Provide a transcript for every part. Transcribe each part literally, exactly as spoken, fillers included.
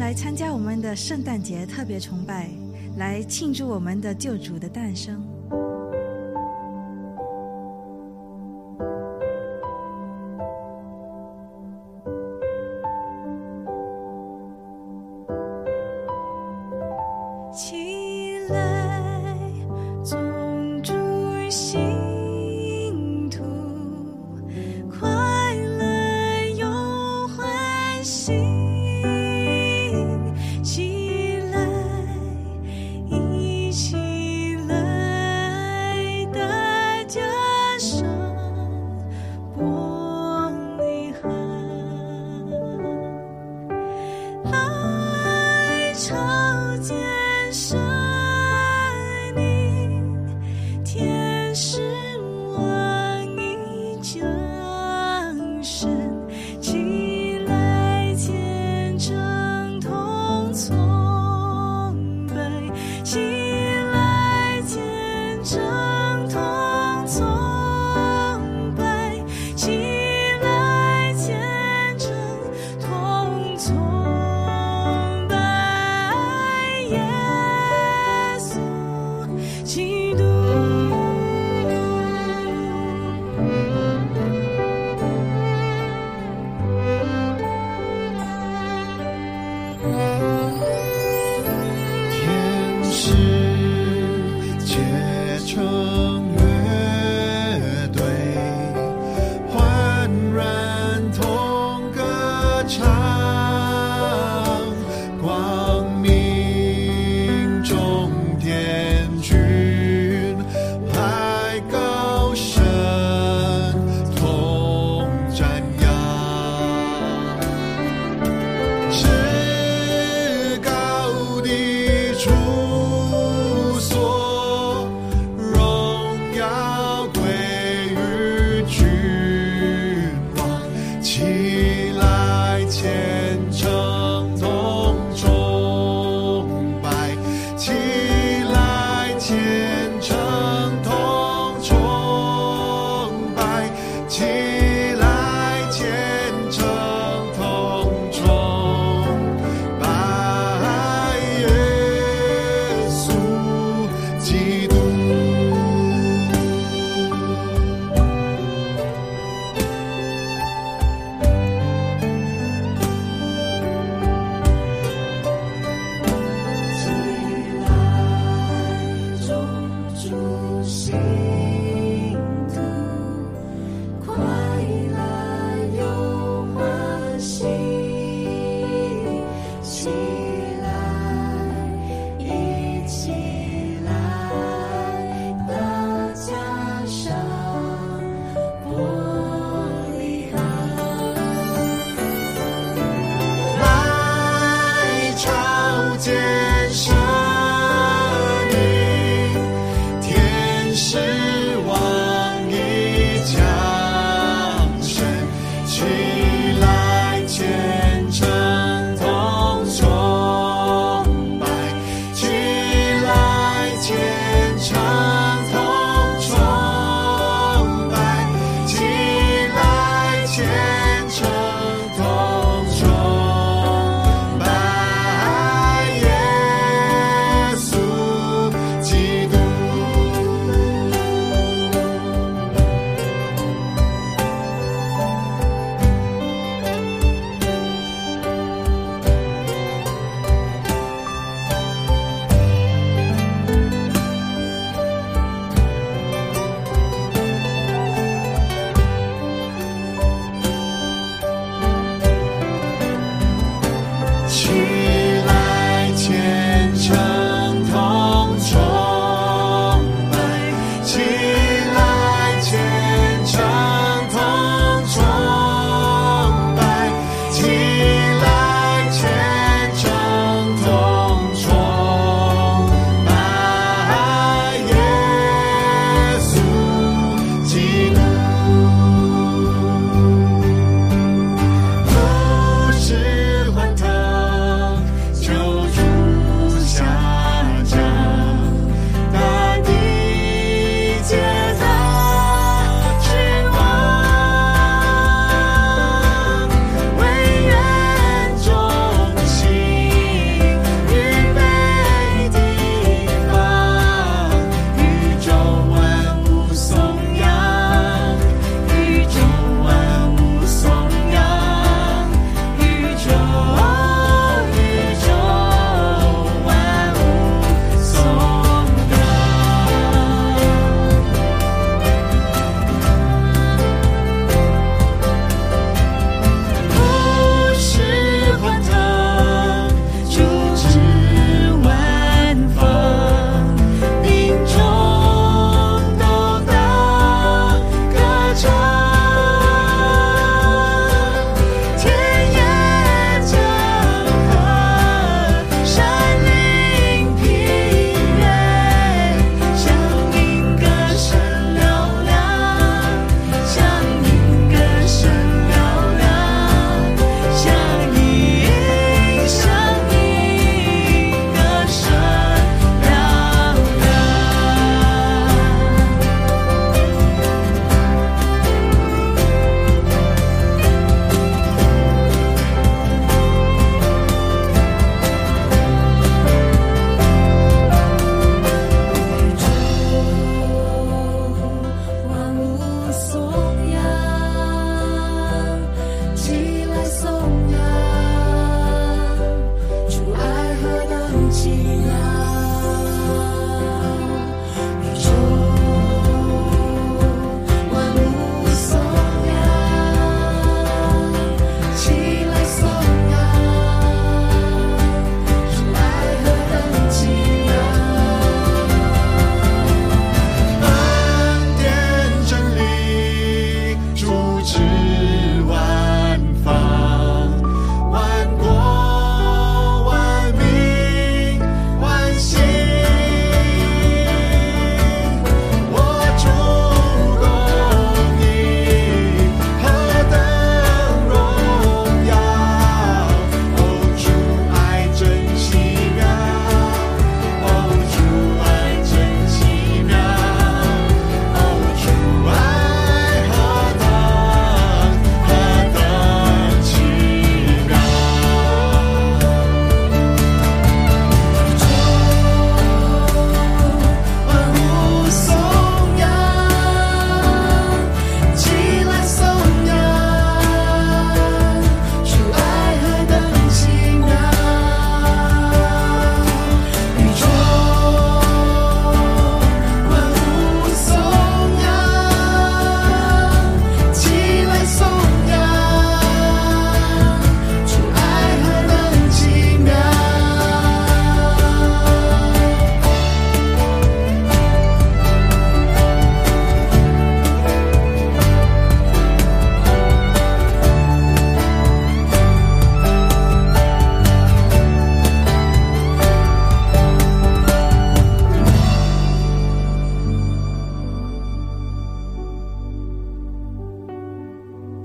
来参加我们的圣诞节特别崇拜，来庆祝我们的救主的诞生。起来，宗主信徒，快乐又欢喜。起来，一起来，大家上玻璃河，来朝见神明，天使王已降生。起来，虔诚同崇拜，起来，虔诚同崇拜，起来，虔诚同崇拜耶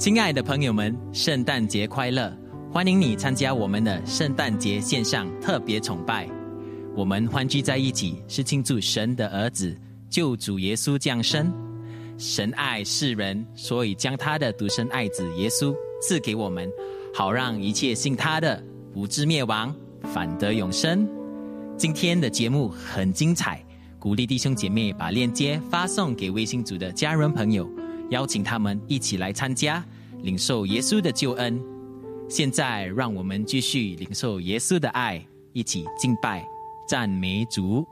亲爱的朋友们，圣诞节快乐！欢迎你参加我们的圣诞节线上特别崇拜。我们欢聚在一起，是庆祝神的儿子救主耶稣降生。神爱世人，所以将他的独生爱子耶稣赐给我们，好让一切信他的不至灭亡，反得永生。今天的节目很精彩，鼓励弟兄姐妹把链接发送给微信组的家人朋友，邀请他们一起来参加，领受耶稣的救恩。现在让我们继续领受耶稣的爱，一起敬拜赞美主。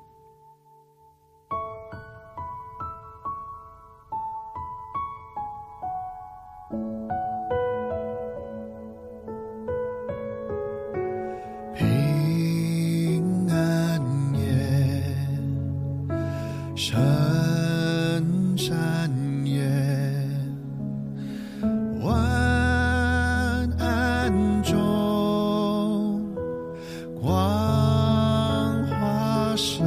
平安夜，圣山夜，晚安中光华射，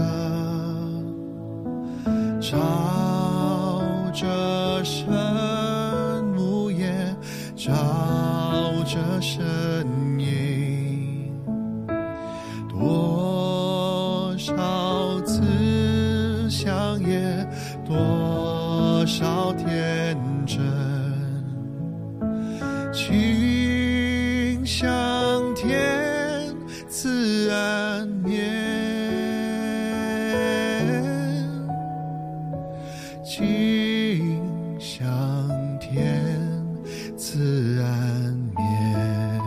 照着神母夜，照着神影，多少次相约，多少天真，情向天赐安眠，情向天赐安眠。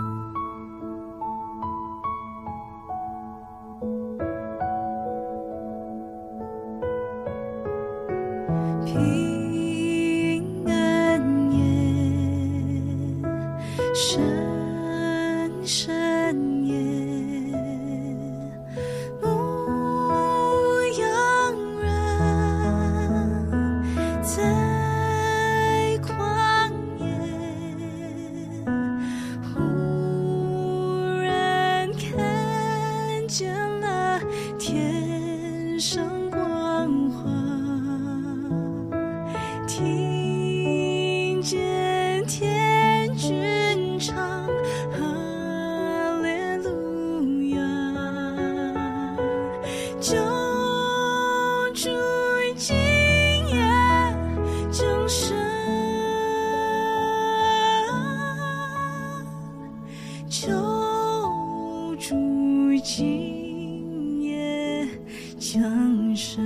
平安夜，圣山夜，牧羊人在旷野，忽然看见了天上光华，听见天君唱哈利路亚，救主今夜降生，救主今夜降生。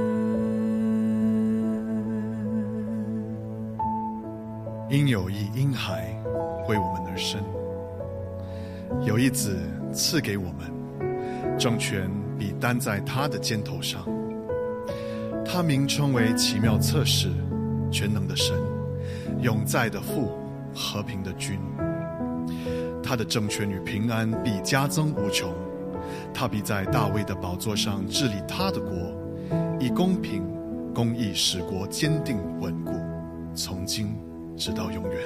因有一婴孩为我们而生，有一子赐给我们，政权必担在他的肩头上。他名称为奇妙策士，全能的神，永在的父，和平的君。他的政权与平安必加增无穷，他必在大卫的宝座上治理他的国，以公平公义使国坚定稳固，从今直到永远。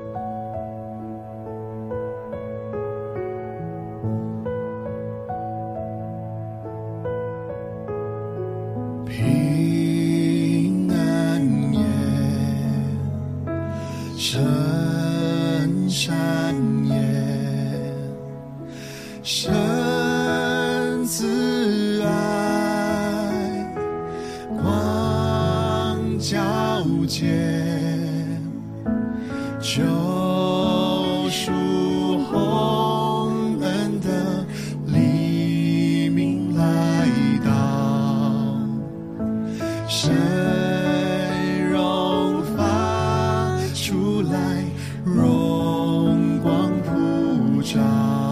平安夜，圣山夜，神慈爱，光皎洁，救赎洪恩的黎明来到，神荣发出来，荣光普照，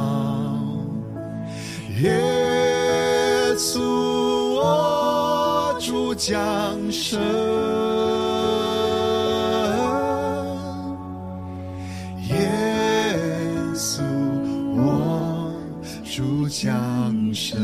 耶稣我主降生，降生。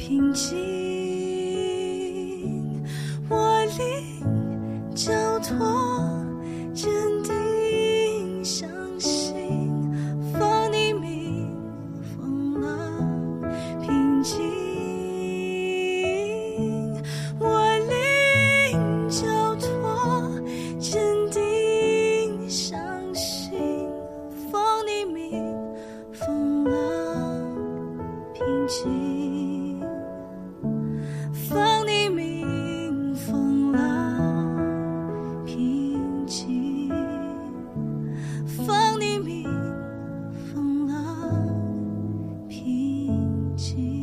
平静，我灵交托，坚定相信，放你名，风浪平静，我灵交托，坚定相信，放你名，风浪平静，放你名，风浪平静，放你名，风浪平静。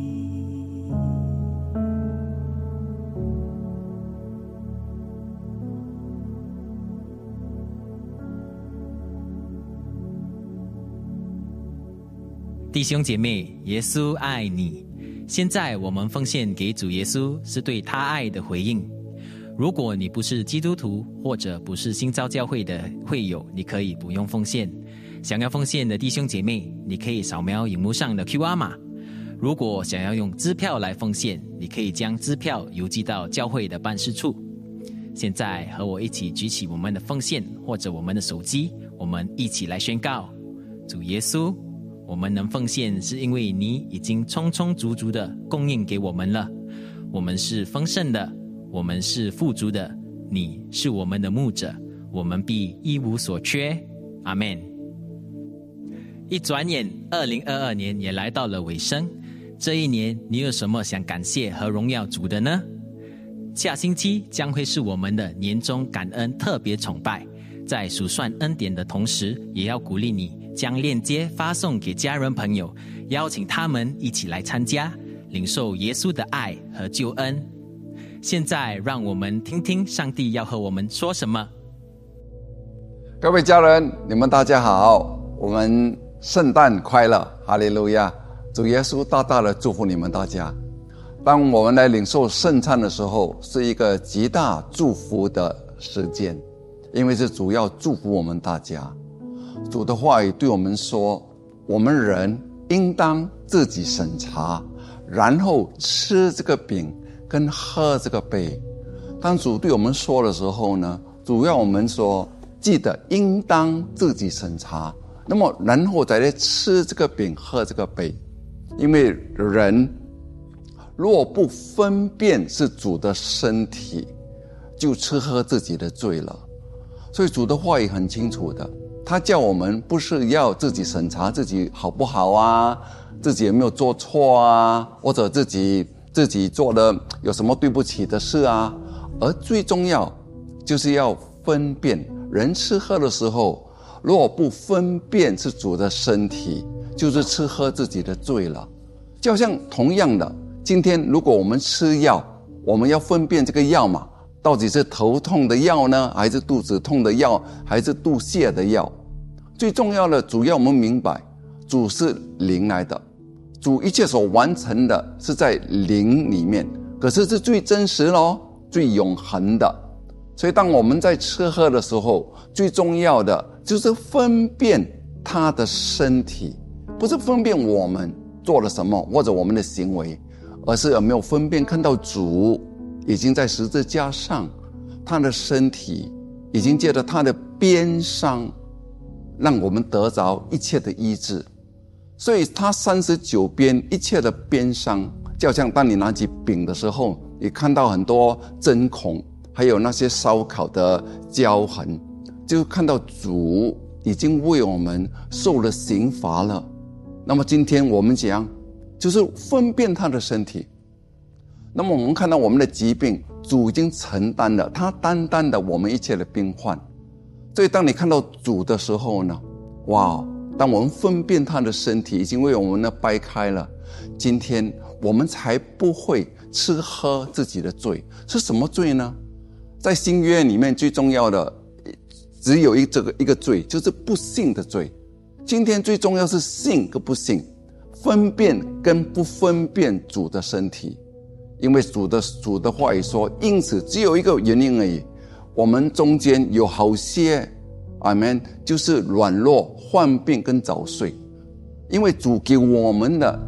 弟兄姐妹，耶稣爱你。现在我们奉献给主耶稣，是对他爱的回应。如果你不是基督徒，或者不是新造教会的会友，你可以不用奉献。想要奉献的弟兄姐妹，你可以扫描荧幕上的 Q R 码。如果想要用支票来奉献，你可以将支票邮寄到教会的办事处。现在和我一起举起我们的奉献或者我们的手机，我们一起来宣告：主耶稣，我们能奉献是因为你已经充充足足的供应给我们了。我们是丰盛的，我们是富足的，你是我们的牧者，我们必一无所缺。阿们。一转眼二零二二年也来到了尾声，这一年你有什么想感谢和荣耀主的呢？下星期将会是我们的年终感恩特别崇拜，在数算恩典的同时，也要鼓励你将链接发送给家人朋友，邀请他们一起来参加，领受耶稣的爱和救恩。现在让我们听听上帝要和我们说什么。 各位家人，你们大家好，我们圣诞快乐，哈利路亚！主耶稣大大的祝福你们大家。当我们来领受圣餐的时候，是一个极大祝福的时间，因为是主要祝福我们大家。主的话语对我们说，我们人应当自己审查，然后吃这个饼跟喝这个杯。当主对我们说的时候呢，主要我们说记得应当自己审查，那么然后再来吃这个饼喝这个杯。因为人若不分辨是主的身体，就吃喝自己的罪了。所以主的话语很清楚的，他叫我们不是要自己审查自己好不好啊，自己有没有做错啊，或者自己自己做的有什么对不起的事啊，而最重要就是要分辨。人吃喝的时候，如果不分辨是主的身体，就是吃喝自己的罪了。就好像同样的，今天如果我们吃药，我们要分辨这个药嘛，到底是头痛的药呢，还是肚子痛的药，还是肚泻的药。最重要的，主要我们明白主是灵来的，主一切所完成的是在灵里面，可是是最真实咯，最永恒的。所以当我们在吃喝的时候，最重要的就是分辨他的身体，不是分辨我们做了什么或者我们的行为，而是有没有分辨看到主已经在十字架上，他的身体已经借着他的鞭伤让我们得着一切的医治。所以他三十九鞭一切的鞭伤，就好像当你拿起饼的时候，你看到很多针孔，还有那些烧烤的焦痕，就看到主已经为我们受了刑罚了。那么今天我们讲就是分辨他的身体。那么我们看到我们的疾病，主已经承担了，他担当了我们一切的病患。所以当你看到主的时候呢，哇，当我们分辨他的身体已经为我们呢掰开了，今天我们才不会吃喝自己的罪。是什么罪呢？在新约里面最重要的只有一这个一个罪，就是不信的罪。今天最重要是信跟不信，分辨跟不分辨主的身体。因为主的主的话语说，因此只有一个原因而已，我们中间有好些阿们就是软弱、患病跟早睡。因为主给我们的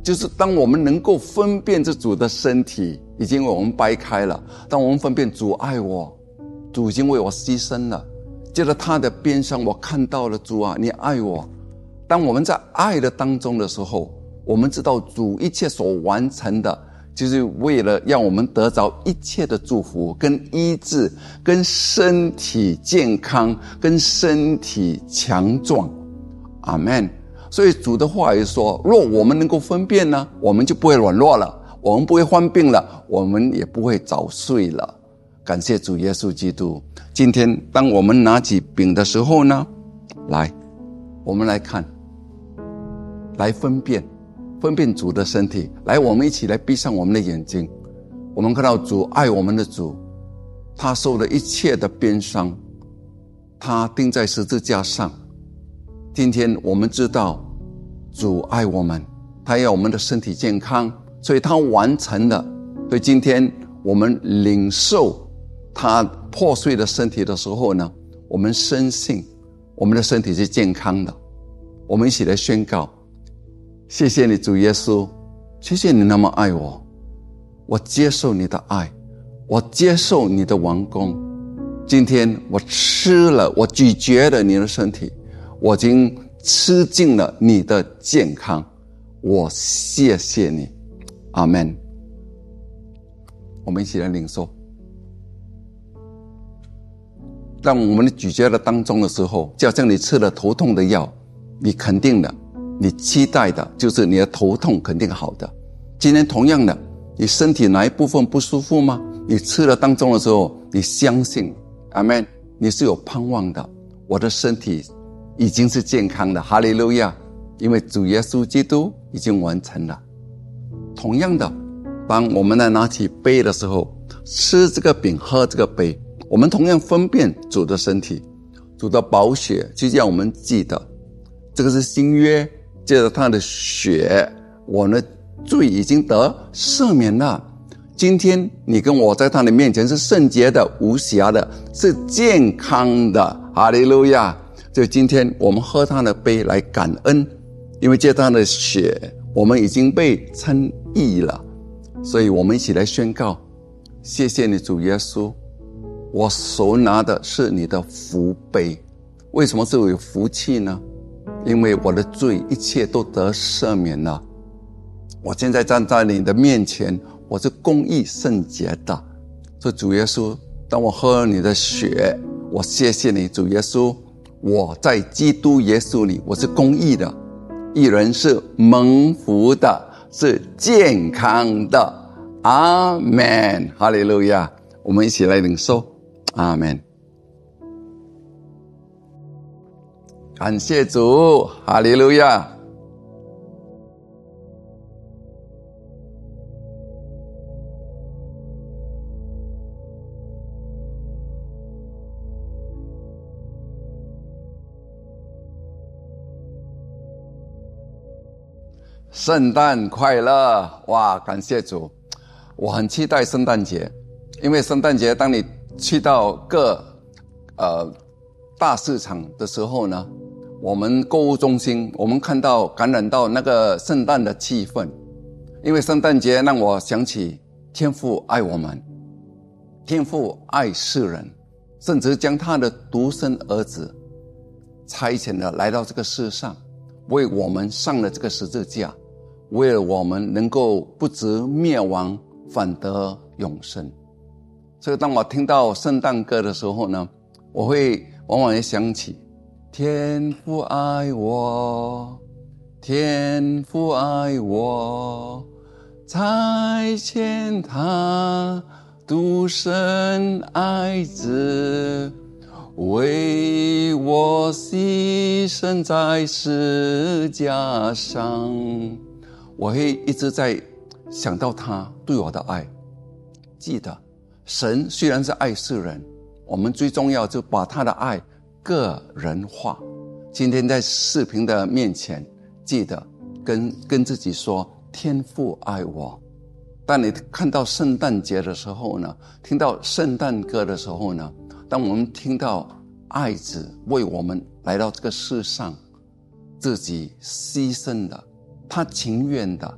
就是当我们能够分辨这主的身体已经为我们掰开了，当我们分辨主爱我，主已经为我牺牲了，接着他的边上我看到了主啊，你爱我。当我们在爱的当中的时候，我们知道主一切所完成的就是为了让我们得着一切的祝福跟医治跟身体健康跟身体强壮。阿们。所以主的话也说，若我们能够分辨呢，我们就不会软弱了，我们不会患病了，我们也不会早睡了。感谢主耶稣基督。今天当我们拿起饼的时候呢，来我们来看，来分辨分辨主的身体。来，我们一起来闭上我们的眼睛。我们看到主爱我们的主，他受了一切的鞭伤，他钉在十字架上。今天我们知道主爱我们，他要我们的身体健康，所以他完成了。所以今天我们领受他破碎的身体的时候呢，我们深信我们的身体是健康的。我们一起来宣告，谢谢你主耶稣，谢谢你那么爱我，我接受你的爱，我接受你的完工。今天我吃了，我咀嚼了你的身体，我已经吃尽了你的健康，我谢谢你。阿们。我们一起来领受。当我们的咀嚼的当中的时候，就好像你吃了头痛的药，你肯定的，你期待的就是你的头痛肯定好的。今天同样的，你身体哪一部分不舒服吗？你吃了当中的时候，你相信，阿们，你是有盼望的，我的身体已经是健康的，哈利路亚，因为主耶稣基督已经完成了。同样的，当我们来拿起杯的时候，吃这个饼喝这个杯，我们同样分辨主的身体，主的宝血就让我们记得这个是新约，借着他的血，我的罪已经得赦免了。今天你跟我在他的面前是圣洁的，无瑕的，是健康的，哈利路亚。所以今天我们喝他的杯来感恩，因为借他的血我们已经被称义了。所以我们一起来宣告，谢谢你主耶稣，我手拿的是你的福杯。为什么是有福气呢？因为我的罪一切都得赦免了。我现在站在你的面前，我是公义圣洁的。所以主耶稣，当我喝了你的血，我谢谢你主耶稣，我在基督耶稣里我是公义的，义人是蒙福的，是健康的。阿们，哈利路亚。我们一起来领受，阿们。感谢主，哈利路亚。圣诞快乐！哇，感谢主！我很期待圣诞节，因为圣诞节当你去到各呃大市场的时候呢，我们购物中心，我们看到感染到那个圣诞的气氛。因为圣诞节让我想起天父爱我们，天父爱世人，甚至将他的独生儿子差遣了来到这个世上，为我们上了这个十字架，为了我们能够不至灭亡，反得永生。所以当我听到圣诞歌的时候呢，我会往往也想起天父爱我，天父爱我，差遣他独生爱子，为我牺牲在十字架上。我会一直在想到他对我的爱。记得神虽然是爱世人，我们最重要就把他的爱个人化。今天在视频的面前，记得跟跟自己说，天父爱我。当你看到圣诞节的时候呢，听到圣诞歌的时候呢，当我们听到爱子为我们来到这个世上，自己牺牲的，他情愿的，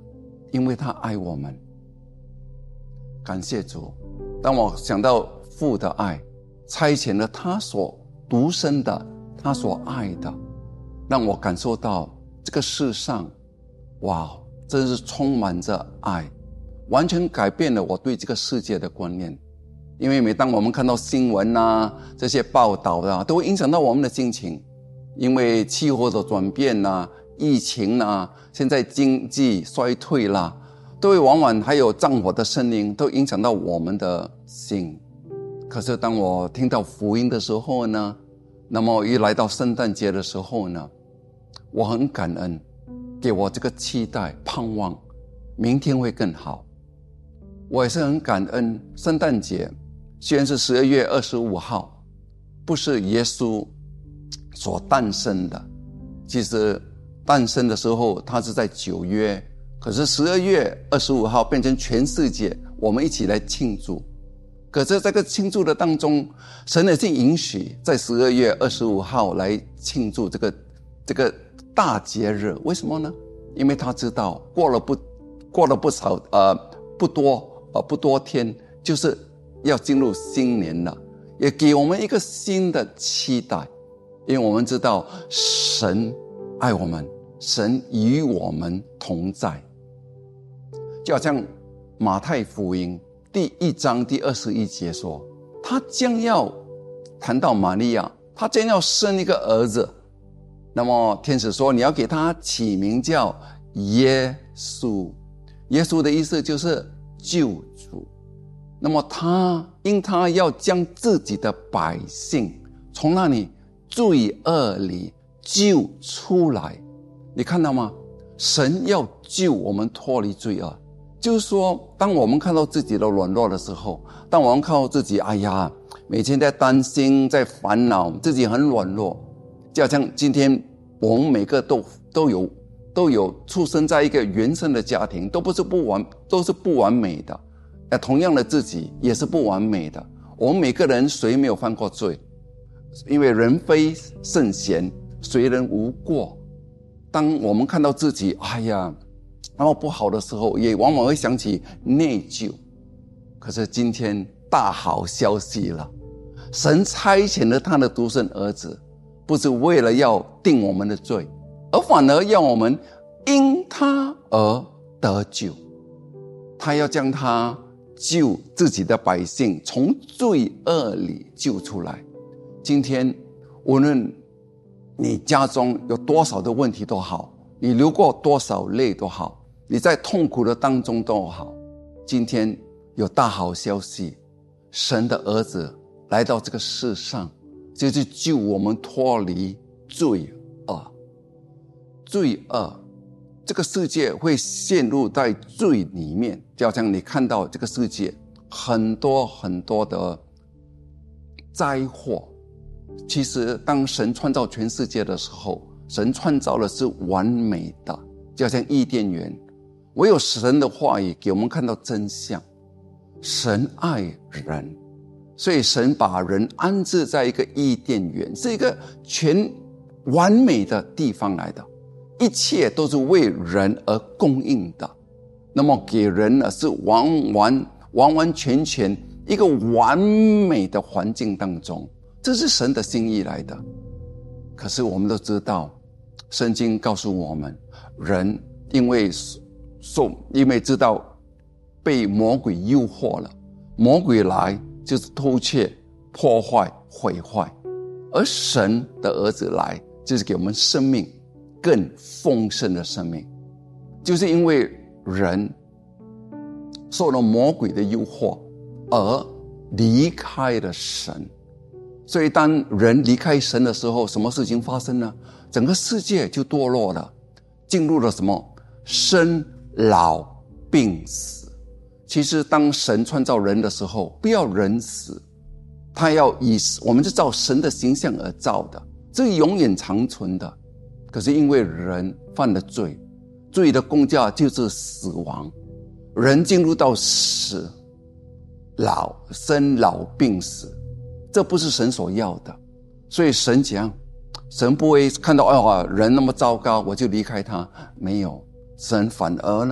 因为他爱我们。感谢主，当我想到父的爱，差遣了他所独生的，他所爱的，让我感受到这个世上，哇，真是充满着爱，完全改变了我对这个世界的观念。因为每当我们看到新闻啊，这些报道啊，都会影响到我们的心情。因为气候的转变啊，疫情啊，现在经济衰退啦，都会往往还有战火的声音，都影响到我们的心。可是当我听到福音的时候呢，那么一来到圣诞节的时候呢，我很感恩，给我这个期待盼望明天会更好。我也是很感恩，圣诞节虽然是十二月二十五号，不是耶稣所诞生的，其实诞生的时候他是在九月，可是十二月二十五号变成全世界我们一起来庆祝。可是这个庆祝的当中，神也是允许在十二月二十五号来庆祝这个这个大节日。为什么呢？因为他知道过了不过了不少呃不多呃不多天，就是要进入新年了，也给我们一个新的期待。因为我们知道神爱我们，神与我们同在。就好像马太福音第一章第二十一节说，他将要谈到玛利亚，他将要生一个儿子，那么天使说你要给他起名叫耶稣。耶稣的意思就是救主。那么他因他要将自己的百姓从那里罪恶里救出来。你看到吗？神要救我们脱离罪恶，就是说当我们看到自己的软弱的时候，当我们看到自己哎呀每天在担心在烦恼，自己很软弱，就好像今天我们每个都都有都有出生在一个原生的家庭，都不是不完都是不完美的，同样的自己也是不完美的。我们每个人谁没有犯过罪？因为人非圣贤，谁人无过。当我们看到自己哎呀然后不好的时候，也往往会想起内疚。可是今天大好消息了，神差遣了他的独生儿子，不是为了要定我们的罪，而反而要我们因他而得救。他要将他救自己的百姓从罪恶里救出来。今天无论你家中有多少的问题都好，你流过多少泪都好，你在痛苦的当中都好，今天有大好消息，神的儿子来到这个世上，就是救我们脱离罪恶。罪恶，这个世界会陷入在罪里面，就好像你看到这个世界很多很多的灾祸。其实当神创造全世界的时候，神创造的是完美的，就好像伊甸园，唯有神的话语给我们看到真相。神爱人，所以神把人安置在一个伊甸园，是一个全完美的地方来的，一切都是为人而供应的。那么给人呢，是完完完完全全一个完美的环境当中，这是神的心意来的。可是我们都知道，圣经告诉我们，人因为受因为知道被魔鬼诱惑了，魔鬼来就是偷窃、破坏、毁坏，而神的儿子来就是给我们生命更丰盛的生命。就是因为人受了魔鬼的诱惑而离开了神，所以当人离开神的时候，什么事情发生呢？整个世界就堕落了，进入了什么？生老病死。其实当神创造人的时候，不要人死，他要以我们是照神的形象而造的，这是永远长存的。可是因为人犯了罪，罪的工价就是死亡，人进入到死老生老病死，这不是神所要的。所以神讲，神不会看到哦人那么糟糕我就离开他，没有，神反而呢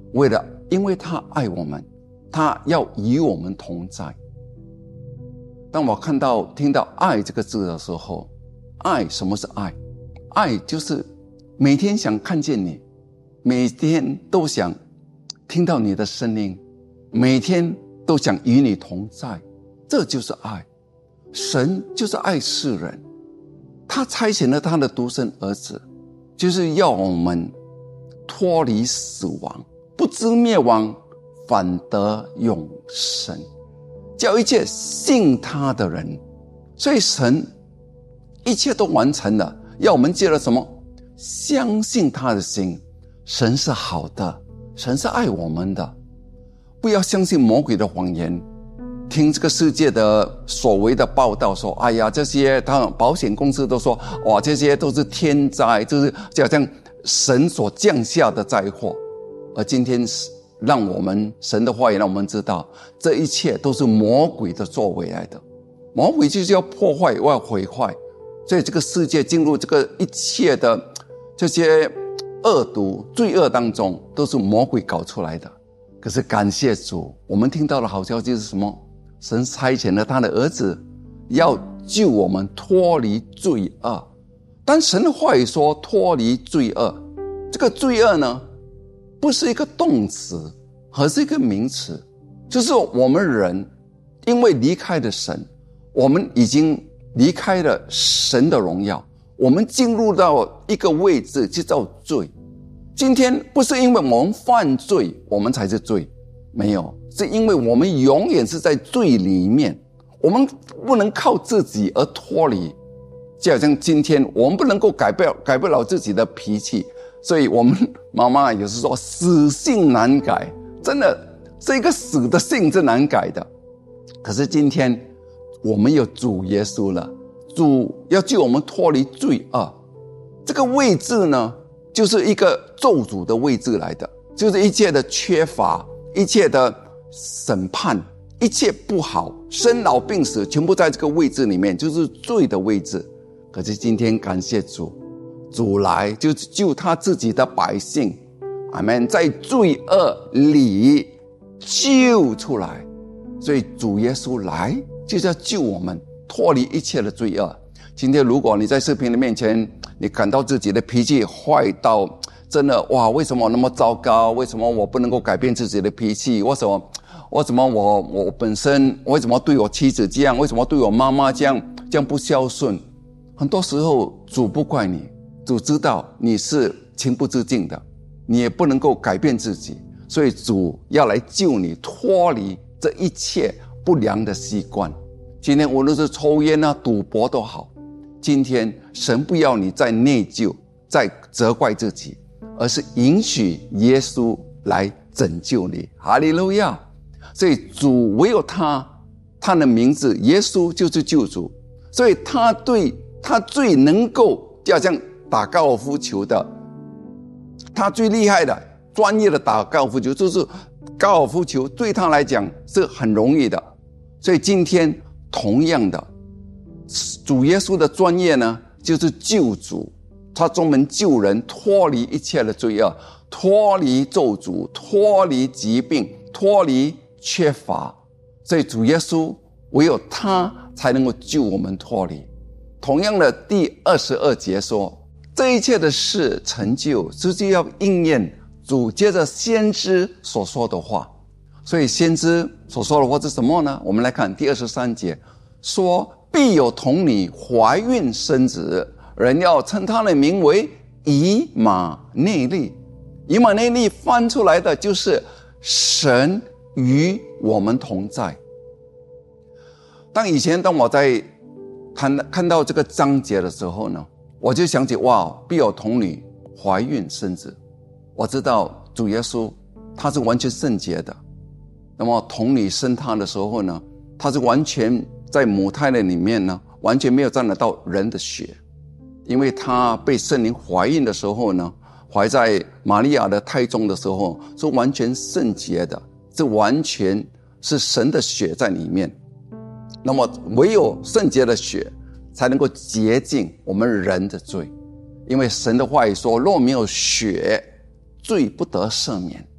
为了因为他爱我们，他要与我们同在。当我看到听到爱这个字的时候，爱，什么是爱？爱就是每天想看见你，每天都想听到你的声音，每天都想与你同在，这就是爱。神就是爱世人，他差遣了他的独生儿子，就是要我们脱离死亡，不知灭亡，反得永生，叫一切信他的人。所以神一切都完成了，要我们借了什么？相信他的心。神是好的，神是爱我们的，不要相信魔鬼的谎言。听这个世界的所谓的报道说，哎呀，这些他保险公司都说，哇，这些都是天灾，就是就好像神所降下的灾祸。而今天让我们神的话语让我们知道，这一切都是魔鬼的作为来的。魔鬼就是要破坏，要毁坏，所以这个世界进入这个一切的这些恶毒罪恶当中，都是魔鬼搞出来的。可是感谢主，我们听到的好消息是什么？神差遣了他的儿子，要救我们脱离罪恶。但神的话语说脱离罪恶，这个罪恶呢，不是一个动词，而是一个名词，就是我们人因为离开了神，我们已经离开了神的荣耀，我们进入到一个位置，就叫罪。今天不是因为我们犯罪我们才是罪，没有，是因为我们永远是在罪里面，我们不能靠自己而脱离。就好像今天我们不能够改变改不了自己的脾气，所以我们妈妈也是说死性难改，真的是一个死的性是难改的。可是今天我们有主耶稣了，主要救我们脱离罪恶。这个位置呢，就是一个咒诅的位置来的，就是一切的缺乏，一切的审判，一切不好，生老病死全部在这个位置里面，就是罪的位置。可是今天感谢主，主来就是救他自己的百姓，阿们，在罪恶里救出来。所以主耶稣来就是要救我们脱离一切的罪恶。今天如果你在视频的面前，你感到自己的脾气坏到真的哇，为什么我那么糟糕？为什么我不能够改变自己的脾气？为什么为什么我我本身为什么对我妻子这样？为什么对我妈妈这样这样不孝顺？很多时候主不怪你，主知道你是情不自禁的，你也不能够改变自己，所以主要来救你脱离这一切不良的习惯。今天无论是抽烟啊赌博都好，今天神不要你再内疚再责怪自己，而是允许耶稣来拯救你。哈利路亚！所以主唯有他，他的名字耶稣就是救主，所以他对他最能够就好像打高尔夫球的，他最厉害的专业的打高尔夫球，就是高尔夫球对他来讲是很容易的。所以今天同样的，主耶稣的专业呢，就是救主，他专门救人脱离一切的罪恶，脱离咒诅，脱离疾病，脱离缺乏。所以主耶稣唯有他才能够救我们脱离。同样的，第二十二节说，这一切的事成就，就是要应验主接着先知所说的话。所以先知所说的话是什么呢？我们来看第二十三节，说必有童女怀孕生子，人要称他的名为以马内利。以马内利翻出来的就是神与我们同在。当以前当我在看看到这个章节的时候呢，我就想起哇，必有童女怀孕生子。我知道主耶稣他是完全圣洁的，那么童女生他的时候呢，他是完全在母胎的里面呢，完全没有沾得到人的血，因为他被圣灵怀孕的时候呢，怀在玛利亚的胎中的时候是完全圣洁的，这完全是神的血在里面。那么唯有圣洁的血才能够洁净我们人的罪，因为神的话语说，若没有血，罪不得赦免。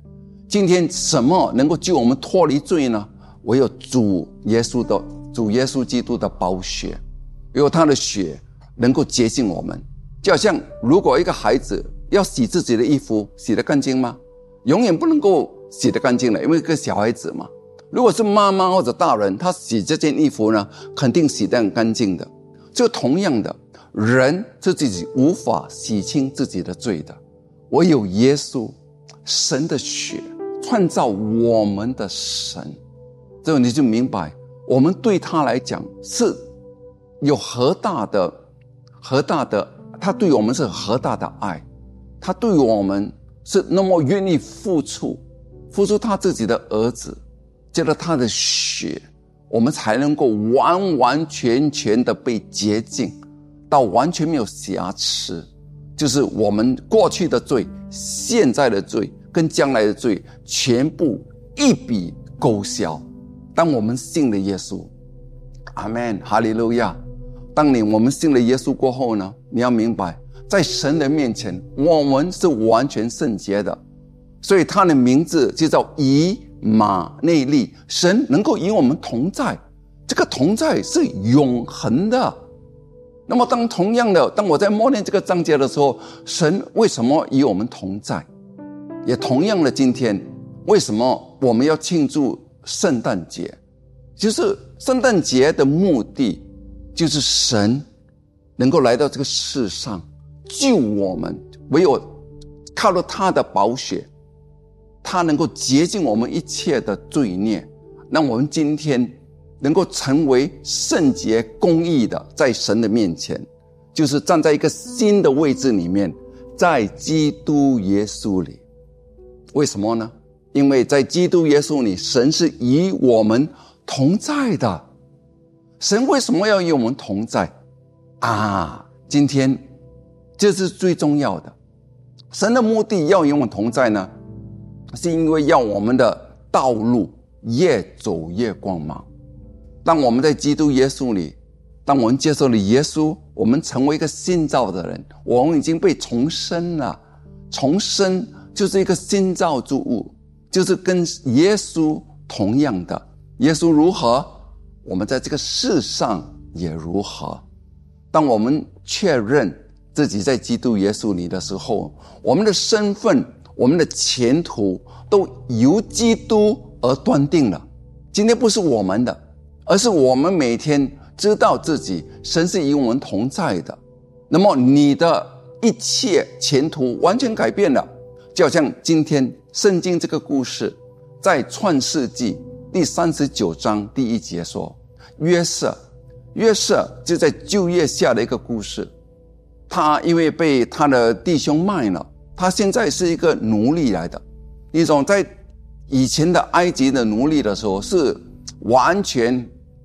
今天什么能够救我们脱离罪呢？唯有主耶稣的主耶稣基督的宝血，唯有他的血能够洁净我们。就好像如果一个孩子要洗自己的衣服，洗得干净吗？永远不能够洗得干净的，因为一个小孩子嘛。如果是妈妈或者大人，他洗这件衣服呢，肯定洗得很干净的。就同样的，人是自己无法洗清自己的罪的，唯有耶稣神的血创造我们的神，这你就明白我们对他来讲是有何大的何大的他对我们是何大的爱，他对我们是那么愿意付出付出他自己的儿子，借着他的血，我们才能够完完全全的被洁净到完全没有瑕疵，就是我们过去的罪、现在的罪跟将来的罪全部一笔勾销。当我们信了耶稣，阿们，哈利路亚。当你我们信了耶稣过后呢，你要明白在神的面前我们是完全圣洁的，所以他的名字就叫以马内利，神能够与我们同在，这个同在是永恒的。那么当同样的当我在默念这个章节的时候，神为什么与我们同在？也同样的今天为什么我们要庆祝圣诞节？就是圣诞节的目的就是神能够来到这个世上救我们，唯有靠着他的宝血，他能够洁净我们一切的罪孽，让我们今天能够成为圣洁公义的，在神的面前，就是站在一个新的位置里面，在基督耶稣里。为什么呢？因为在基督耶稣里，神是与我们同在的。神为什么要与我们同在啊？今天这是最重要的。神的目的要与我们同在呢，是因为要我们的道路越走越光芒。当我们在基督耶稣里，当我们接受了耶稣，我们成为一个新造的人，我们已经被重生了。重生就是一个新造之物，就是跟耶稣同样的。耶稣如何，我们在这个世上也如何。当我们确认自己在基督耶稣里的时候，我们的身份、我们的前途都由基督而断定了。今天不是我们的，而是我们每天知道自己神是与我们同在的，那么你的一切前途完全改变了。就好像今天圣经这个故事，在创世纪第三十九章第一节说，约瑟约瑟就在旧约下的一个故事，他因为被他的弟兄卖了，他现在是一个奴隶来的。一种在以前的埃及的奴隶的时候是完全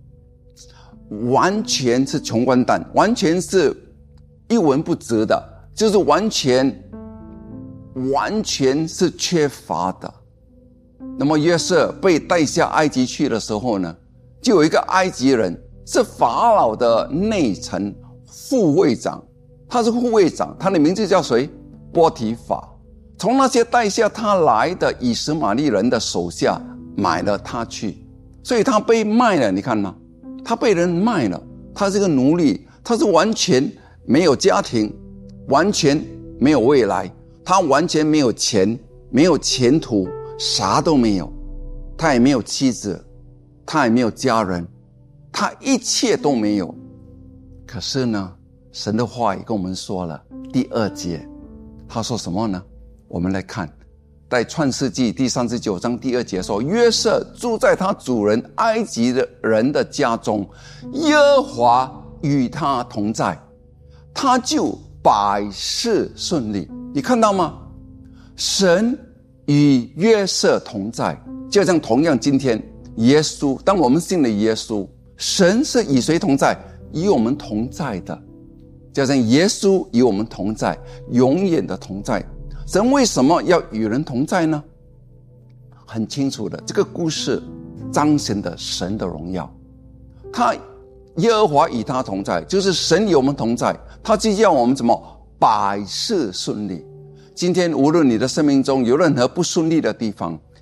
完全是穷光蛋，完全是一文不值的，就是完全完全是缺乏的。那么约瑟被带下埃及去的时候呢，就有一个埃及人是法老的内臣护卫长，他是护卫长，他的名字叫谁？波提法。从那些带下他来的以实玛利人的手下买了他去，所以他被卖了。你看吗？他被人卖了，他是个奴隶，他是完全没有家庭，完全没有未来，他完全没有钱，没有前途，啥都没有，他也没有妻子，他也没有家人，他一切都没有。可是呢，神的话也跟我们说了，第二节他说什么呢？我们来看在创世纪第三十九章第二节说，约瑟住在他主人埃及的人的家中，耶和华与他同在，他就百事顺利。你看到吗？神与约瑟同在，就像同样今天耶稣，当我们信了耶稣，神是与谁同在？与我们同在的，就像耶稣与我们同在，永远的同在。神为什么要与人同在呢？很清楚的，这个故事彰显的神的荣耀。他耶和华与他同在，就是神与我们同在，他就要我们怎么百事顺利。今天无论你的生命中有任何不顺利的地方，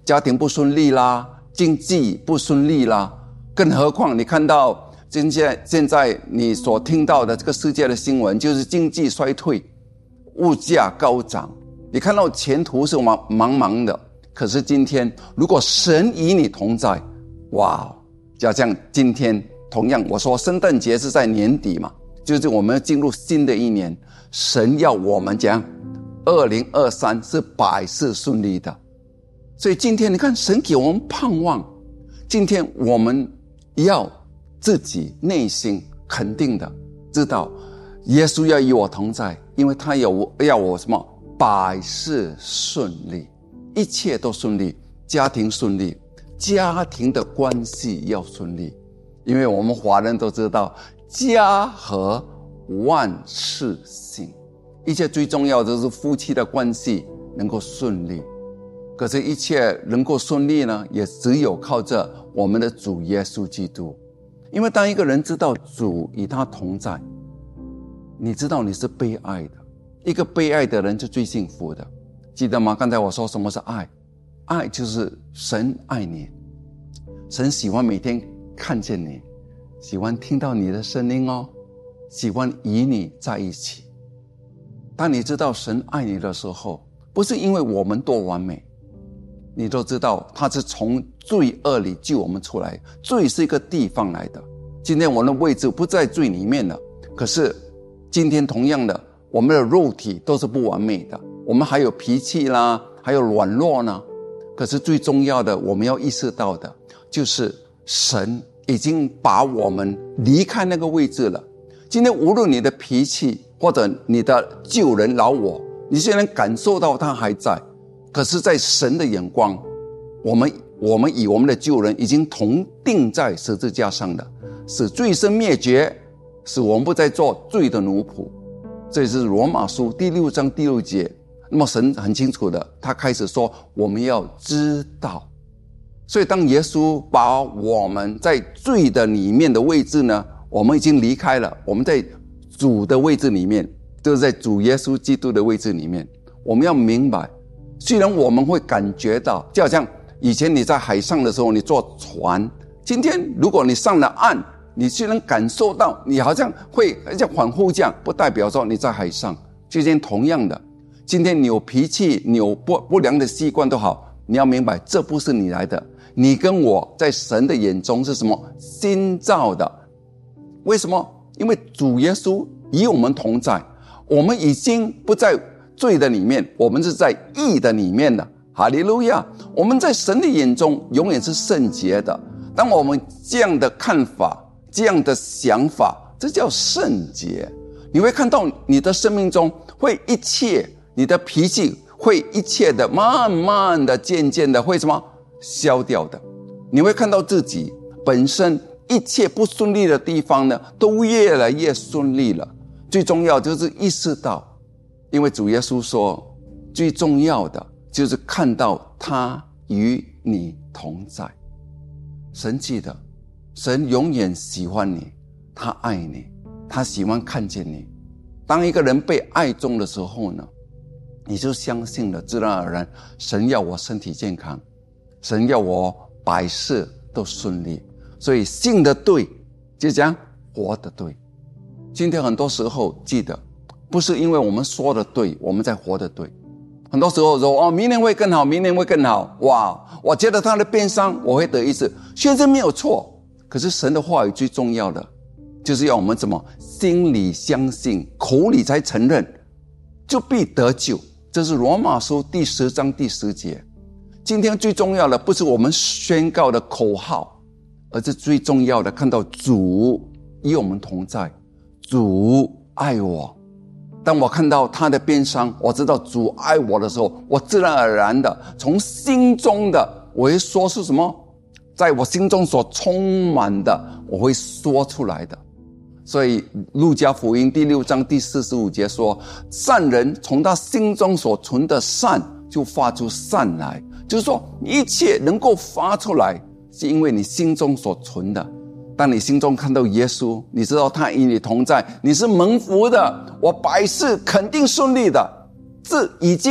家庭不顺利啦，经济不顺利啦，更何况你看到现在现在你所听到的这个世界的新闻，就是经济衰退，物价高涨，你看到前途是茫茫茫的。可是今天如果神与你同在，哇，就像今天同样我说圣诞节是在年底嘛，就是我们要进入新的一年，神要我们讲二零二三是百事顺利的。所以今天你看神给我们盼望，今天我们要自己内心肯定的知道耶稣要与我同在，因为他有要我什么百事顺利，一切都顺利，家庭顺利，家庭的关系要顺利，因为我们华人都知道家和万事兴，一切最重要的是夫妻的关系能够顺利。可是一切能够顺利呢，也只有靠着我们的主耶稣基督。因为当一个人知道主与他同在，你知道你是被爱的，一个被爱的人是最幸福的。记得吗？刚才我说什么是爱？爱就是神爱你，神喜欢每天看见你，喜欢听到你的声音哦，喜欢与你在一起。当你知道神爱你的时候，不是因为我们多完美，你都知道他是从罪恶里救我们出来，罪是一个地方来的，今天我们的位置不在罪里面了，可是今天同样的，我们的肉体都是不完美的，我们还有脾气啦，还有软弱呢。可是最重要的我们要意识到的就是神已经把我们离开那个位置了。今天无论你的脾气或者你的旧人老我，你虽然感受到他还在，可是在神的眼光，我们我们与我们的旧人已经同定在十字架上的，使罪身灭绝，使我们不再做罪的奴仆。这是罗马书第六章第六节。那么神很清楚的，他开始说我们要知道。所以当耶稣把我们在罪的里面的位置呢，我们已经离开了，我们在主的位置里面，就是在主耶稣基督的位置里面。我们要明白，虽然我们会感觉到，就好像以前你在海上的时候，你坐船，今天如果你上了岸，你虽然感受到你好像会像恍惚这样，不代表说你在海上。今天同样的，今天你有脾气，你有 不, 不良的习惯都好，你要明白这不是你来的，你跟我在神的眼中是什么？新造的。为什么？因为主耶稣与我们同在，我们已经不在罪的里面，我们是在义的里面的。哈利路亚！我们在神的眼中永远是圣洁的。当我们这样的看法，这样的想法，这叫圣洁。你会看到你的生命中会一切，你的脾气会一切的慢慢的渐渐的会什么消掉的。你会看到自己本身一切不顺利的地方呢，都越来越顺利了。最重要就是意识到，因为主耶稣说最重要的就是看到他与你同在。神记得，神永远喜欢你，他爱你，他喜欢看见你。当一个人被爱中的时候呢，你就相信了，自然而然神要我身体健康，神要我百事都顺利。所以信的对，就讲活的对。今天很多时候记得，不是因为我们说的对，我们在活的对。很多时候说哦，明年会更好，明年会更好。哇，我觉得他的变伤我会得医治，确实没有错。可是神的话语最重要的，就是要我们怎么心里相信，口里才承认，就必得救。这是罗马书第十章第十节。今天最重要的不是我们宣告的口号，而是最重要的看到主与我们同在，主爱我。当我看到他的鞭伤，我知道主爱我的时候，我自然而然的从心中的我会说是什么，在我心中所充满的我会说出来的。所以路加福音第六章第四十五节说，善人从他心中所存的善就发出善来，就是说一切能够发出来是因为你心中所存的。当你心中看到耶稣，你知道他与你同在，你是蒙福的，我百事肯定顺利的，这已经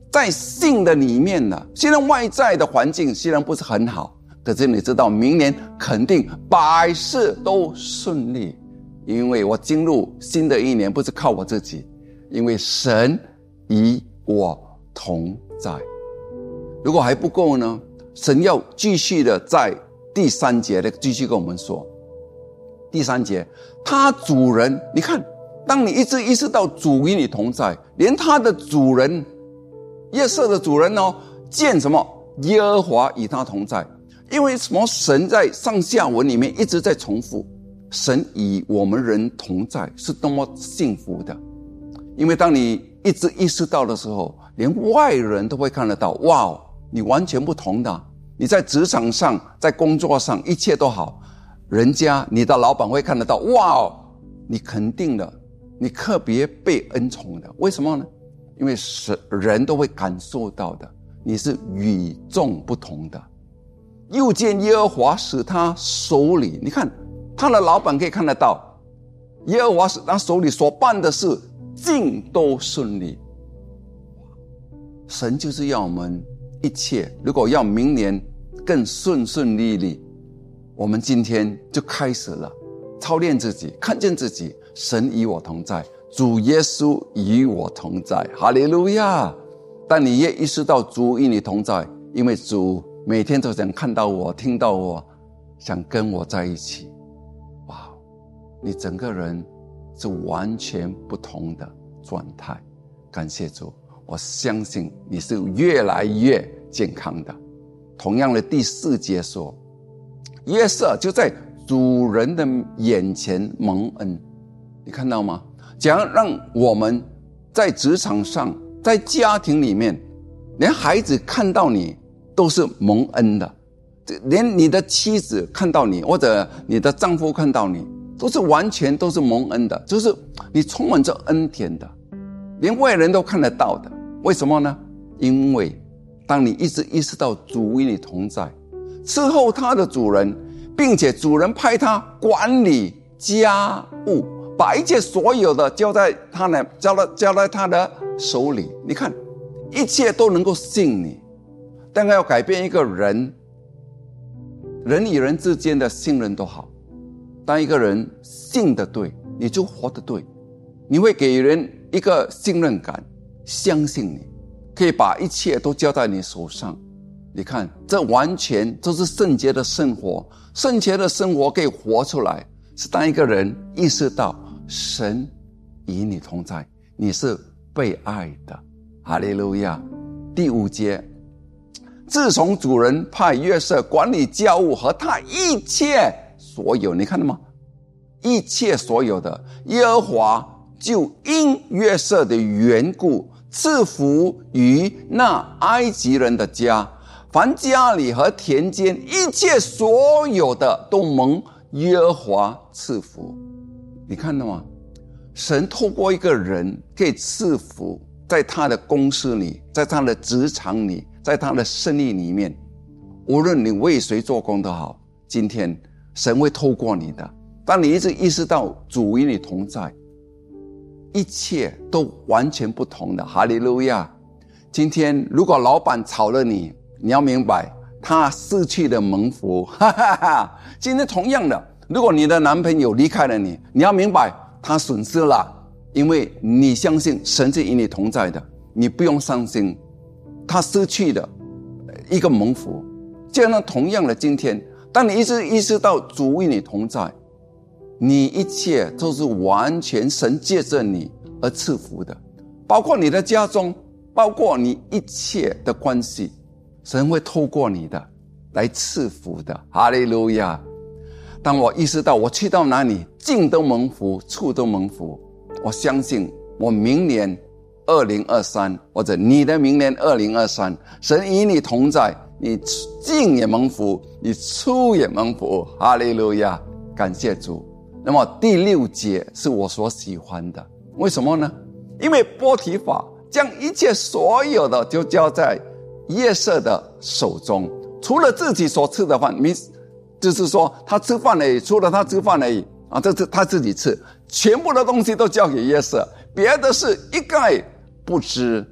在信的里面呢，虽然外在的环境虽然不是很好，可是你知道明年肯定百事都顺利，因为我进入新的一年不是靠我自己，因为神与我同在。如果还不够呢，神要继续的在第三节的继续跟我们说，第三节，他主人，你看，当你一直意识到主与你同在，连他的主人约瑟的主人哦，见什么？耶和华与他同在。因为什么？神在上下文里面一直在重复，神与我们人同在是多么幸福的。因为当你一直意识到的时候，连外人都会看得到，哇，你完全不同的。你在职场上，在工作上一切都好，人家你的老板会看得到，哇，你肯定的，你特别被恩宠的。为什么呢？因为人都会感受到的，你是与众不同的。又见耶和华使他手里，你看他的老板可以看得到，耶和华使他手里所办的事尽都顺利。神就是要我们一切，如果要明年更顺顺利利，我们今天就开始了操练自己，看见自己，神与我同在，主耶稣与我同在，哈利路亚。但你也意识到主与你同在，因为主每天都想看到我，听到我，想跟我在一起。哇，你整个人是完全不同的状态。感谢主，我相信你是越来越健康的。同样的第四节说，约瑟就在主人的眼前蒙恩，你看到吗？怎样让我们在职场上，在家庭里面，连孩子看到你都是蒙恩的，连你的妻子看到你，或者你的丈夫看到你，都是完全都是蒙恩的，就是你充满着恩典的，连外人都看得到的。为什么呢？因为当你一直意识到主与你同在，伺候他的主人，并且主人派他管理家务，把一切所有的交在他呢，交在交在他的手里。你看，一切都能够信你。但要改变一个人，人与人之间的信任都好。当一个人信得对，你就活得对，你会给人一个信任感，相信你，可以把一切都交在你手上。你看，这完全都是圣洁的生活。圣洁的生活可以活出来，是当一个人意识到神与你同在，你是被爱的。哈利路亚。第五节，自从主人派约瑟管理家务和他一切所有，你看到吗？一切所有的，耶和华就因约瑟的缘故赐福于那埃及人的家，凡家里和田间一切所有的都蒙耶和华赐福。你看到吗？神透过一个人可以赐福在他的公司里，在他的职场里，在他的生意里面，无论你为谁做工都好，今天神会透过你的。当你一直意识到主与你同在，一切都完全不同的。哈利路亚。今天如果老板炒了你，你要明白他失去了蒙福。哈哈哈。今天同样的，如果你的男朋友离开了你，你要明白他损失了，因为你相信神是与你同在的，你不用伤心，他失去了一个蒙福。这样同样的，今天当你一直意识到主与你同在，你一切都是完全神借着你而赐福的，包括你的家中，包括你一切的关系，神会透过你的来赐福的。哈利路亚。当我意识到我去到哪里尽都蒙福，处都蒙福，我相信我明年二零二三，或者你的明年二零二三，神与你同在，你进也蒙福，你出也蒙福。哈利路亚。感谢主。那么第六节是我所喜欢的，为什么呢？因为波提法将一切所有的就交在约瑟的手中，除了自己所吃的饭，就是说他吃饭而已，除了他吃饭而已啊，这是他自己吃，全部的东西都交给约瑟，别的事一概不知。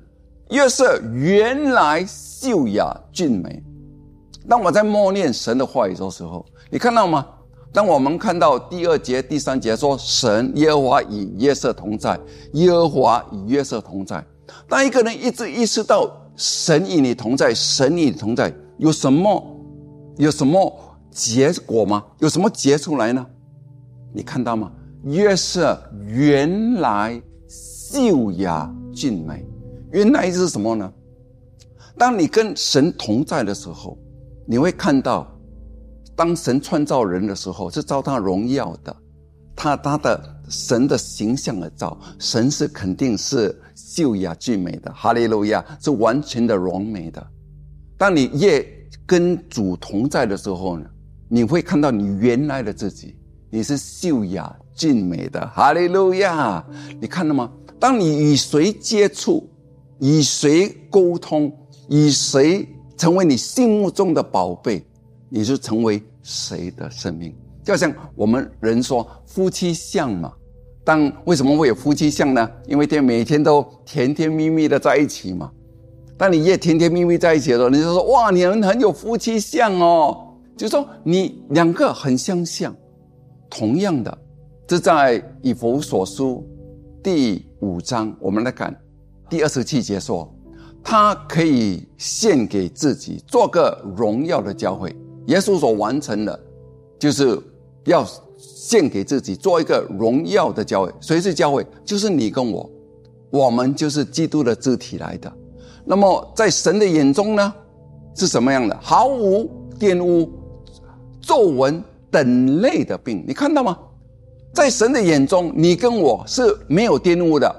约瑟原来秀雅俊美。当我在默念神的话语的时候，你看到吗？当我们看到第二节第三节说神耶和华与约瑟同在，耶和华与约瑟同在，当一个人一直意识到神与你同在，神与你同在，有什么有什么结果吗？有什么结出来呢？你看到吗？约瑟原来秀雅俊美。原来是什么呢？当你跟神同在的时候，你会看到当神创造人的时候是照他荣耀的，他他的神的形象而造，神是肯定是秀雅俊美的，哈利路亚，是完全的完美的。当你越跟主同在的时候呢，你会看到你原来的自己，你是秀雅俊美的，哈利路亚。你看到吗？当你与谁接触，与谁沟通，与谁成为你心目中的宝贝，你就成为谁的生命。就像我们人说夫妻相嘛，当为什么会有夫妻相呢？因为每天都甜甜蜜蜜的在一起嘛。当你越甜甜蜜蜜在一起的时候，你就说哇，你们很有夫妻相哦，就是说你两个很相像。同样的，这在以弗所书第五章，我们来看第二十七节说，他可以献给自己做个荣耀的教会。耶稣所完成的就是要献给自己做一个荣耀的教会。谁是教会？就是你跟我，我们就是基督的肢体来的。那么在神的眼中呢，是什么样的？毫无玷污、皱纹等类的病。你看到吗？在神的眼中，你跟我是没有玷污的。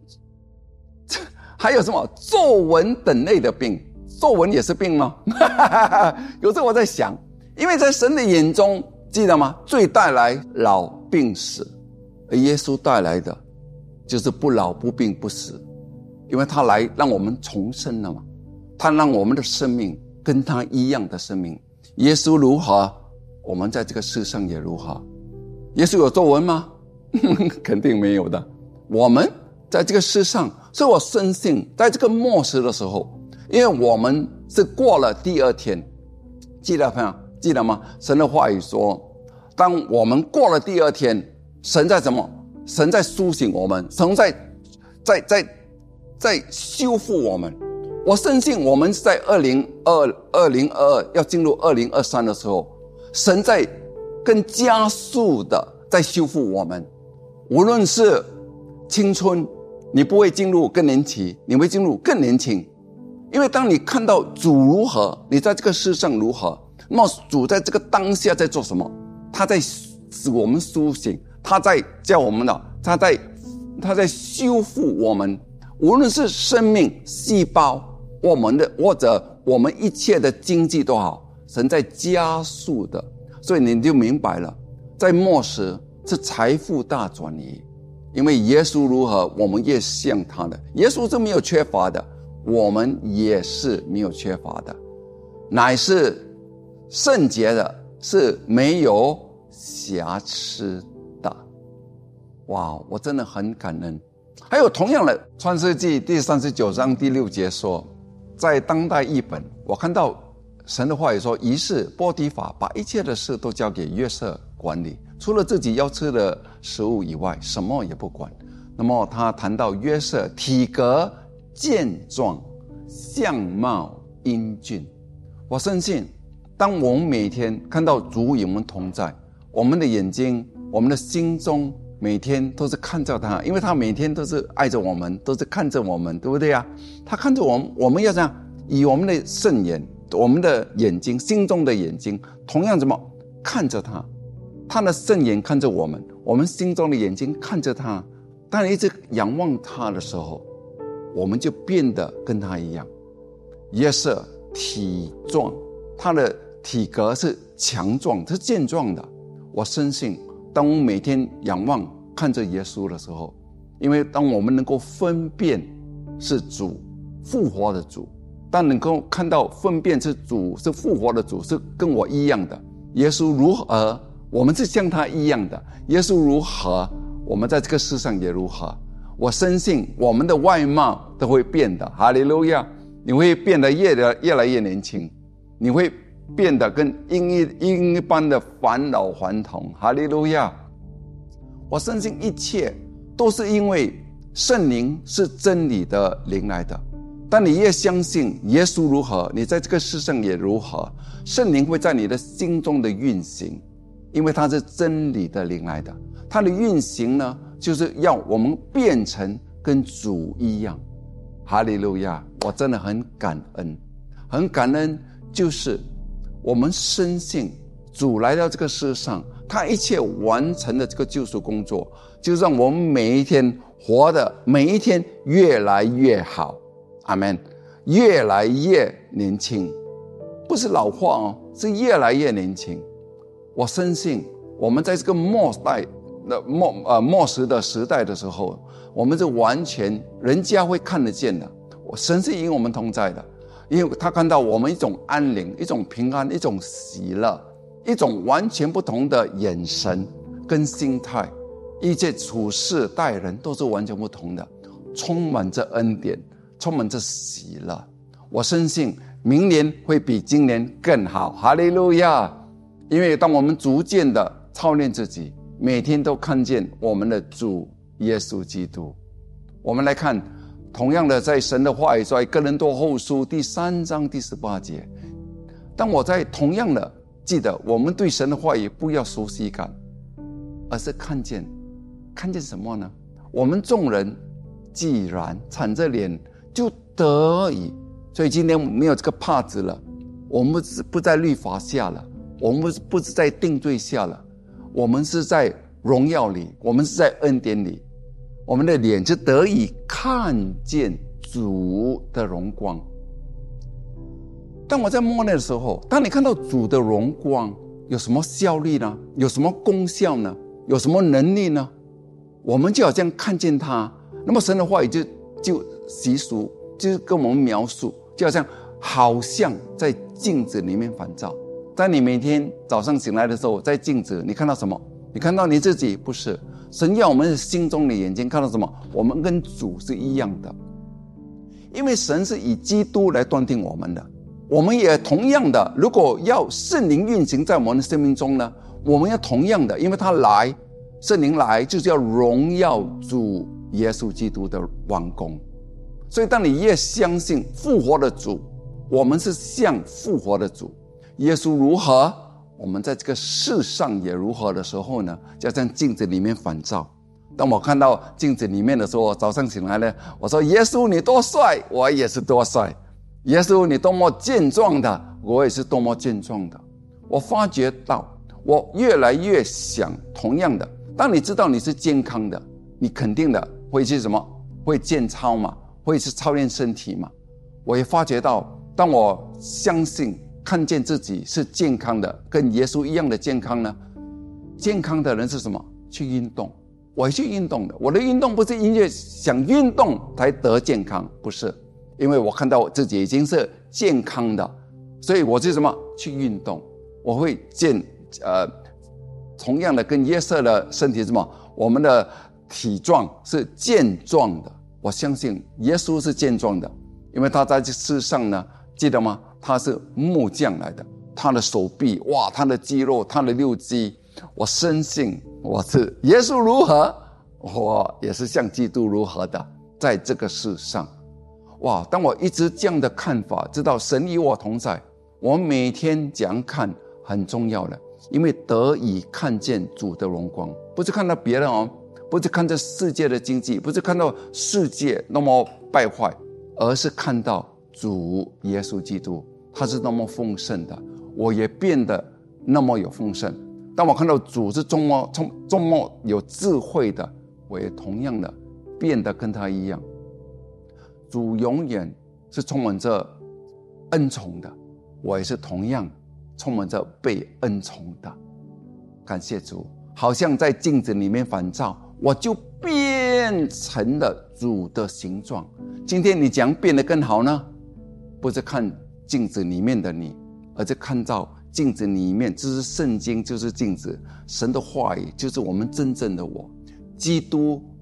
还有什么皱纹等类的病？皱纹也是病吗？有时候我在想，因为在神的眼中，记得吗？罪带来老病死，而耶稣带来的就是不老不病不死，因为他来让我们重生了嘛，他让我们的生命跟他一样的生命。耶稣如何，我们在这个世上也如何。耶稣有皱纹吗？肯定没有的。我们在这个世上，所以我深信在这个末世的时候，因为我们是过了第二天，记得朋友记得吗？神的话语说，当我们过了第二天，神在什么？神在苏醒我们，神在在在在修复我们。我深信我们在二零二二要进入二零二三的时候，神在更加速的在修复我们。无论是青春，你不会进入更年期，你会进入更年轻。因为当你看到主如何，你在这个世上如何，那么主在这个当下在做什么？他在使我们苏醒，他在叫我们的，他在他在修复我们，无论是生命细胞，我们的或者我们一切的经济都好，神在加速的。所以你就明白了，在末时是财富大转移，因为耶稣如何，我们越像他的。耶稣是没有缺乏的，我们也是没有缺乏的，乃是圣洁的，是没有瑕疵的。哇，我真的很感恩。还有同样的，创世纪第三十九章第六节说，在当代译本我看到神的话语说，于是波提法把一切的事都交给约瑟管理，除了自己要吃的食物以外，什么也不管。那么他谈到约瑟体格健壮，相貌英俊。我相信当我们每天看到主与我们同在，我们的眼睛，我们的心中每天都是看着他，因为他每天都是爱着我们，都是看着我们，对不对啊？他看着我们，我们要这样以我们的圣眼，我们的眼睛，心中的眼睛同样怎么看着他，他的圣眼看着我们，我们心中的眼睛看着他。当你一直仰望他的时候，我们就变得跟他一样。约瑟体壮，他的体格是强壮，是健壮的。我深信当我们每天仰望看着耶稣的时候，因为当我们能够分辨是主复活的主，当能够看到分辨是主是复活的主，是跟我一样的。耶稣如何，我们是像他一样的。耶稣如何，我们在这个世上也如何。 我深信我们的外貌都会变的，哈利路亚！你会变得越来越来越年轻，你会变得跟鹰一鹰一般的返老还童，哈利路亚！我深信一切都是因为圣灵是真理的灵来的。当你越相信耶稣如何，你在这个世上也如何，圣灵会在你的心中的运行，因为它是真理的灵来的。它的运行呢，就是要我们变成跟主一样。哈利路亚！我真的很感恩，很感恩，就是我们深信主来到这个世上，他一切完成的这个救赎工作，就让我们每一天活的每一天越来越好。阿们，越来越年轻，不是老化哦，是越来越年轻。我深信我们在这个末代的末呃末时的时代的时候，我们是完全人家会看得见的。我神是与我们同在的，因为他看到我们一种安宁，一种平安，一种喜乐，一种完全不同的眼神跟心态，一切处事待人都是完全不同的，充满着恩典，充满着喜乐。我深信明年会比今年更好，哈利路亚！因为当我们逐渐的操练自己，每天都看见我们的主耶稣基督。我们来看，同样的在神的话语，在哥林多后书第三章第十八节，当我在同样的记得，我们对神的话语不要熟悉感，而是看见，看见什么呢？我们众人既然敞着脸就得以，所以今天没有这个帕子了，我们不在律法下了，我们不是在定罪下了，我们是在荣耀里，我们是在恩典里，我们的脸就得以看见主的荣光。当我在默念的时候，当你看到主的荣光，有什么效力呢？有什么功效呢？有什么能力呢？我们就好像看见他，那么神的话语就就习俗就是跟我们描述，就好像好像在镜子里面反照。当你每天早上醒来的时候，在镜子你看到什么？你看到你自己？不是，神要我们心中的眼睛看到什么？我们跟主是一样的，因为神是以基督来断定我们的。我们也同样的，如果要圣灵运行在我们的生命中呢，我们要同样的，因为他来，圣灵来就是要荣耀主耶稣基督的完工。所以当你越相信复活的主，我们是像复活的主，耶稣如何，我们在这个世上也如何的时候呢，就像镜子里面反照。当我看到镜子里面的时候，早上醒来呢，我说耶稣你多帅，我也是多帅；耶稣你多么健壮的，我也是多么健壮的。我发觉到我越来越想同样的，当你知道你是健康的，你肯定的会去什么？会健操嘛，会去操练身体嘛。我也发觉到，当我相信看见自己是健康的，跟耶稣一样的健康呢，健康的人是什么？去运动。我去运动的，我的运动不是因为想运动才得健康，不是，因为我看到我自己已经是健康的，所以我是什么？去运动。我会健呃，同样的跟约瑟的身体是什么？我们的体壮是健壮的。我相信耶稣是健壮的，因为他在这世上呢，记得吗？他是木匠来的，他的手臂，哇，他的肌肉，他的六肌，我深信我是耶稣如何，我也是像基督如何的，在这个世上。哇！当我一直这样的看法，知道神与我同在，我每天这样看很重要的，因为得以看见主的荣光，不是看到别人哦，不是看到世界的经济，不是看到世界那么败坏，而是看到主耶稣基督，他是那么丰盛的，我也变得那么有丰盛。当我看到主是这么这么有智慧的，我也同样的变得跟他一样。主永远是充满着恩宠的，我也是同样充满着被恩宠的。感谢主，好像在镜子里面反照，我就变成了主的形状。今天你怎样变得更好呢？不是看镜子里面的你，而是看到镜子里面，就是圣经，就是镜子，神的话语就是我们真正的我。基督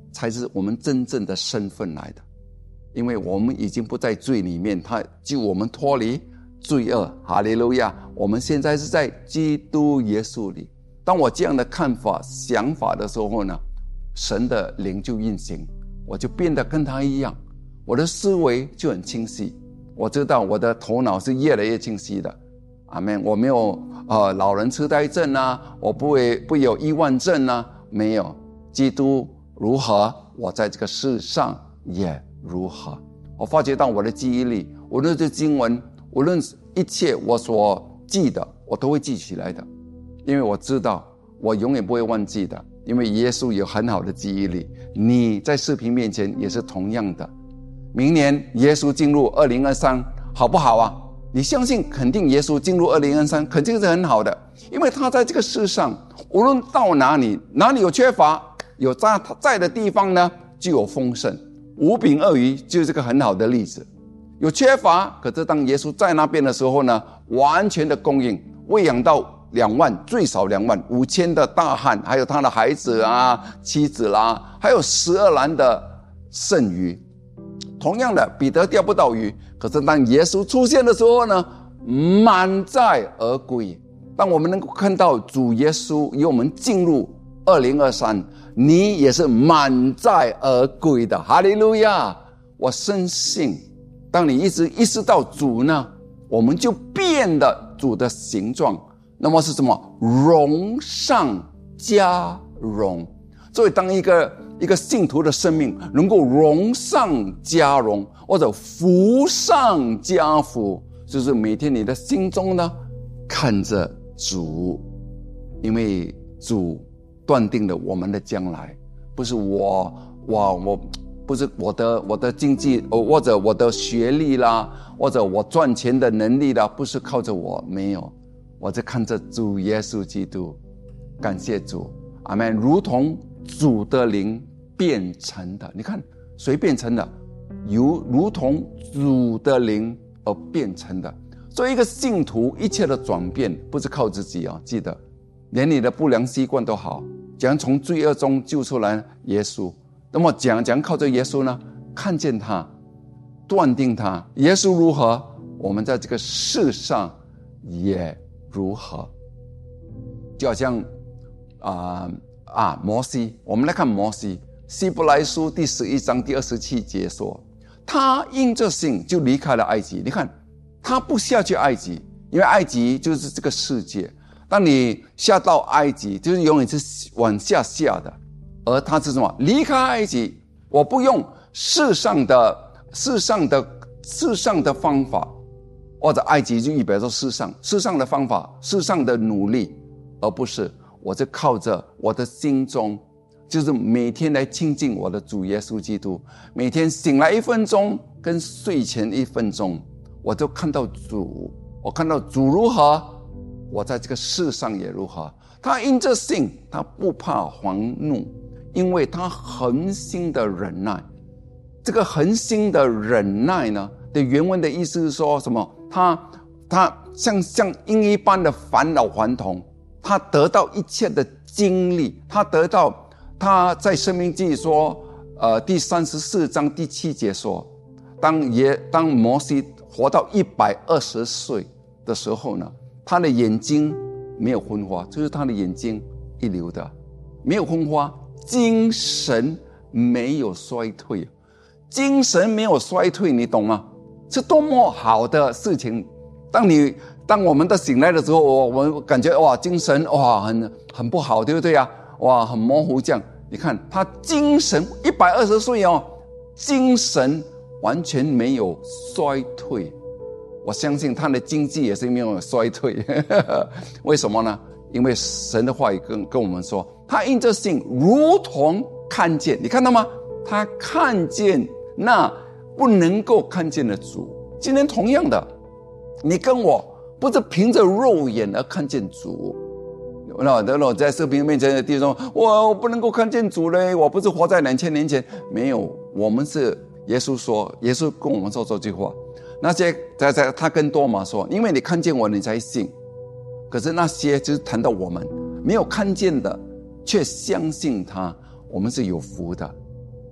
才是我们真正的身份来的。因为我们已经不在罪里面，他救我们脱离罪恶，哈利路亚！我们现在是在基督耶稣里。当我这样的看法想法的时候呢，神的灵就运行，我就变得跟他一样，我的思维就很清晰，我知道我的头脑是越来越清晰的。阿们。我没有呃老人痴呆症啊，我不会不有遗忘症啊，没有。基督如何，我在这个世上也如何。我发觉到我的记忆力，无论是经文，无论一切我所记的，我都会记起来的，因为我知道我永远不会忘记的，因为耶稣有很好的记忆力。你在视频面前也是同样的。明年耶稣进入二零二三好不好啊？你相信肯定耶稣进入二零二三肯定是很好的，因为他在这个世上无论到哪里，哪里有缺乏，有他在的地方呢就有丰盛。五饼二鱼就是这个很好的例子。有缺乏，可是当耶稣在那边的时候呢，完全的供应，喂养到两万，最少两万五千的大汉，还有他的孩子啊、妻子啦，还有十二篮的剩余。同样的，彼得钓不到鱼，可是当耶稣出现的时候呢，满载而归。当我们能够看到主耶稣与我们进入二零二三，你也是满载而归的，哈利路亚！我深信，当你一直意识到主呢，我们就变得主的形状。那么是什么？荣上加荣。所以当一个一个信徒的生命能够荣上加荣，或者福上加福，就是每天你的心中呢看着主，因为主断定了我们的将来，不是我我我不是我的我的经济，或者我的学历啦，或者我赚钱的能力啦，不是靠着我，没有，我在看着主耶稣基督。感谢主，阿们。如同主的灵变成的，你看谁变成的？如如同主的灵而变成的。所以一个信徒一切的转变不是靠自己啊，记得连你的不良习惯都好，怎样从罪恶中救出来耶稣。那么怎样怎样靠着耶稣呢？看见他，断定他，耶稣如何，我们在这个世上也如何。就好像啊、呃、啊摩西，我们来看摩西，希伯来书第十一章第二十七节说，他因着信就离开了埃及。你看他不下去埃及，因为埃及就是这个世界，当你下到埃及就是永远是往下下的，而他是什么？离开埃及，我不用世上的世上的世上的方法，或者埃及就预表说世上世上的方法，世上的努力，而不是我就靠着我的心中，就是每天来亲近我的主耶稣基督，每天醒来一分钟跟睡前一分钟，我就看到主，我看到主如何，我在这个世上也如何。他因着信，他不怕惶怒，因为他恒心的忍耐。这个恒心的忍耐呢的原文的意思是说什么？他他像像鹰一般的返老还童，他得到一切的经历，他得到他在申命记说，呃，第三十四章第七节说，当耶当摩西活到一百二十岁的时候呢，他的眼睛没有昏花，就是他的眼睛一流的，没有昏花，精神没有衰退，精神没有衰退，你懂吗？是多么好的事情！当你当我们的醒来的时候，我我们感觉哇，精神哇很很不好，对不对啊？哇，很模糊这样。你看他精神一百二十岁哦，精神完全没有衰退。我相信他的经济也是没有衰退。为什么呢？因为神的话语跟跟我们说，他因着信如同看见，你看到吗？他看见那不能够看见的主。今天同样的，你跟我不是凭着肉眼而看见主。那我在视频面前的弟兄，我我不能够看见主嘞，我不是活在两千年前，没有，我们是耶稣说，耶稣跟我们说这句话。那些在在他跟多马说，因为你看见我，你才信。可是那些就是谈到我们没有看见的，却相信他，我们是有福的。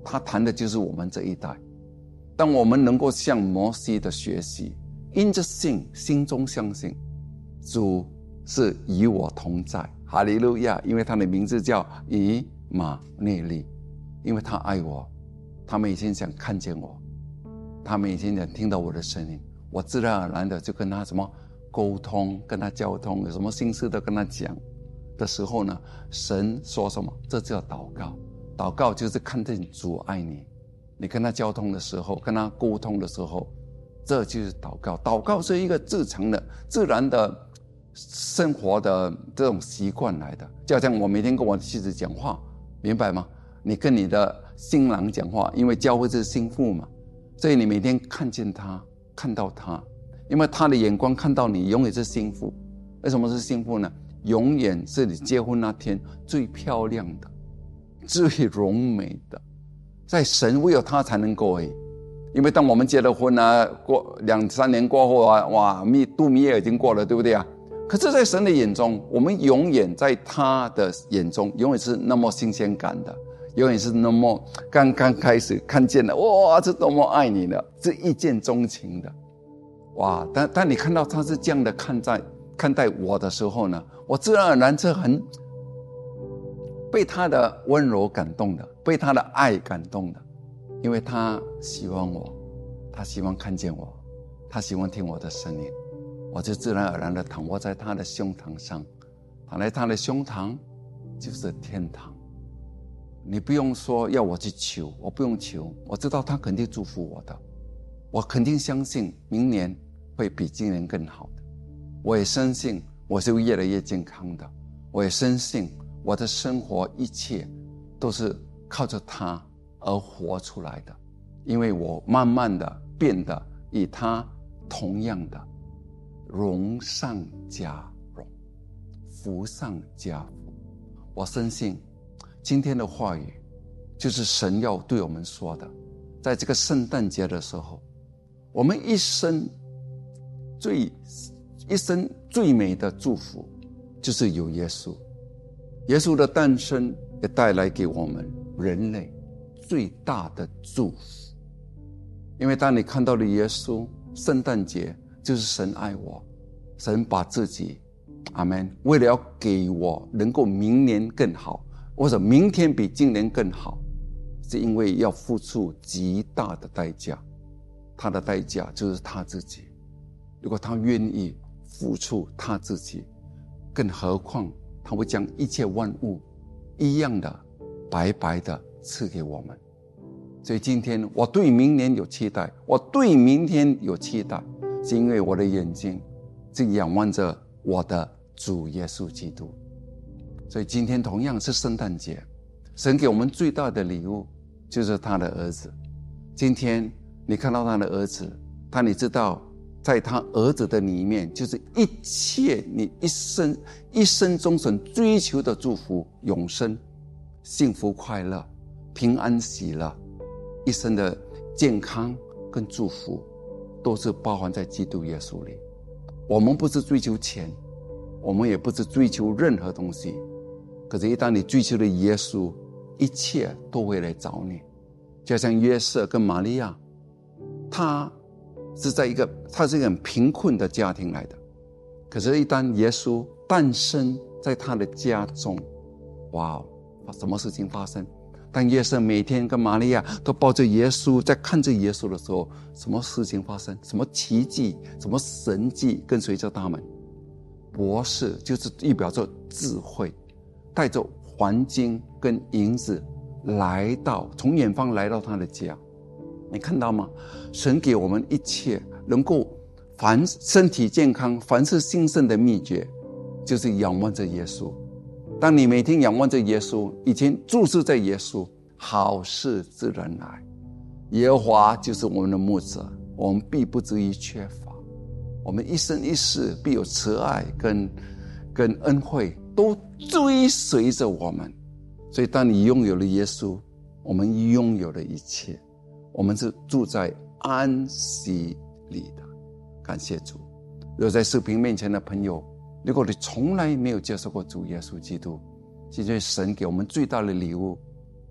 他谈的就是我们这一代。当我们能够向摩西的学习，因着信，心中相信主是与我同在，哈利路亚，因为他的名字叫以马内利，因为他爱我，他每天想看见我，他每天想听到我的声音，我自然而然的就跟他什么沟通，跟他交通，有什么心事都跟他讲的时候呢，神说什么？这叫祷告。祷告就是看见主爱你，你跟他交通的时候，跟他沟通的时候，这就是祷告。祷告是一个自常的、自然的生活的这种习惯来的，就好像我每天跟我的妻子讲话，明白吗？你跟你的新郎讲话，因为教会是新妇嘛，所以你每天看见他，看到他，因为他的眼光看到你，永远是新妇。为什么是新妇呢？永远是你结婚那天最漂亮的、最荣美的，在神唯有他才能够诶。因为当我们结了婚啊，过两三年过后啊，哇，蜜度蜜月已经过了，对不对啊？可是在神的眼中，我们永远在他的眼中永远是那么新鲜感的，永远是那么刚刚开始看见了，哇，这多么爱你的，是一见钟情的。哇，但但你看到他是这样的看待看待我的时候呢，我自然而然是很被他的温柔感动的，被他的爱感动的，因为他喜欢我，他喜欢看见我，他喜欢听我的声音，我就自然而然的躺卧在他的胸膛上，躺在他的胸膛就是天堂。你不用说要我去求，我不用求，我知道他肯定祝福我的，我肯定相信明年会比今年更好的，我也深信我是越来越健康的，我也深信我的生活一切都是靠着他而活出来的，因为我慢慢的变得与他同样的荣上加荣，福上加福。我深信今天的话语就是神要对我们说的，在这个圣诞节的时候，我们一生最一生最美的祝福就是有耶稣。耶稣的诞生也带来给我们人类最大的祝福，因为当你看到了耶稣，圣诞节就是神爱我，神把自己阿们，为了要给我能够明年更好，或者明天比今年更好，是因为要付出极大的代价，他的代价就是他自己。如果他愿意付出他自己，更何况他会将一切万物一样的白白的赐给我们。所以今天我对明年有期待，我对明天有期待，是因为我的眼睛是仰望着我的主耶稣基督。所以今天同样是圣诞节，神给我们最大的礼物就是他的儿子。今天你看到他的儿子，他你知道在他儿子的里面就是一切你一生一生中所追求的祝福，永生、幸福、快乐、平安、喜乐，一生的健康跟祝福都是包含在基督耶稣里。我们不是追求钱，我们也不是追求任何东西，可是一旦你追求了耶稣，一切都会来找你。就像约瑟跟玛利亚，他是在一个他是一个很贫困的家庭来的，可是一旦耶稣诞生在他的家中，哇，什么事情发生？当约瑟每天跟玛利亚都抱着耶稣，在看着耶稣的时候，什么事情发生？什么奇迹，什么神迹跟随着他们？博士就是预表着智慧，带着黄金跟银子来到，从远方来到他的家。你看到吗？神给我们一切能够凡身体健康、凡事兴盛的秘诀，就是仰望着耶稣。当你每天仰望着耶稣，以前注视在耶稣，好事自然来。耶和华就是我们的牧者，我们必不至于缺乏。我们一生一世必有慈爱跟跟恩惠都追随着我们。所以当你拥有了耶稣，我们拥有了一切，我们是住在安息里的。感谢主。如果在视频面前的朋友，如果你从来没有接受过主耶稣基督，其实神给我们最大的礼物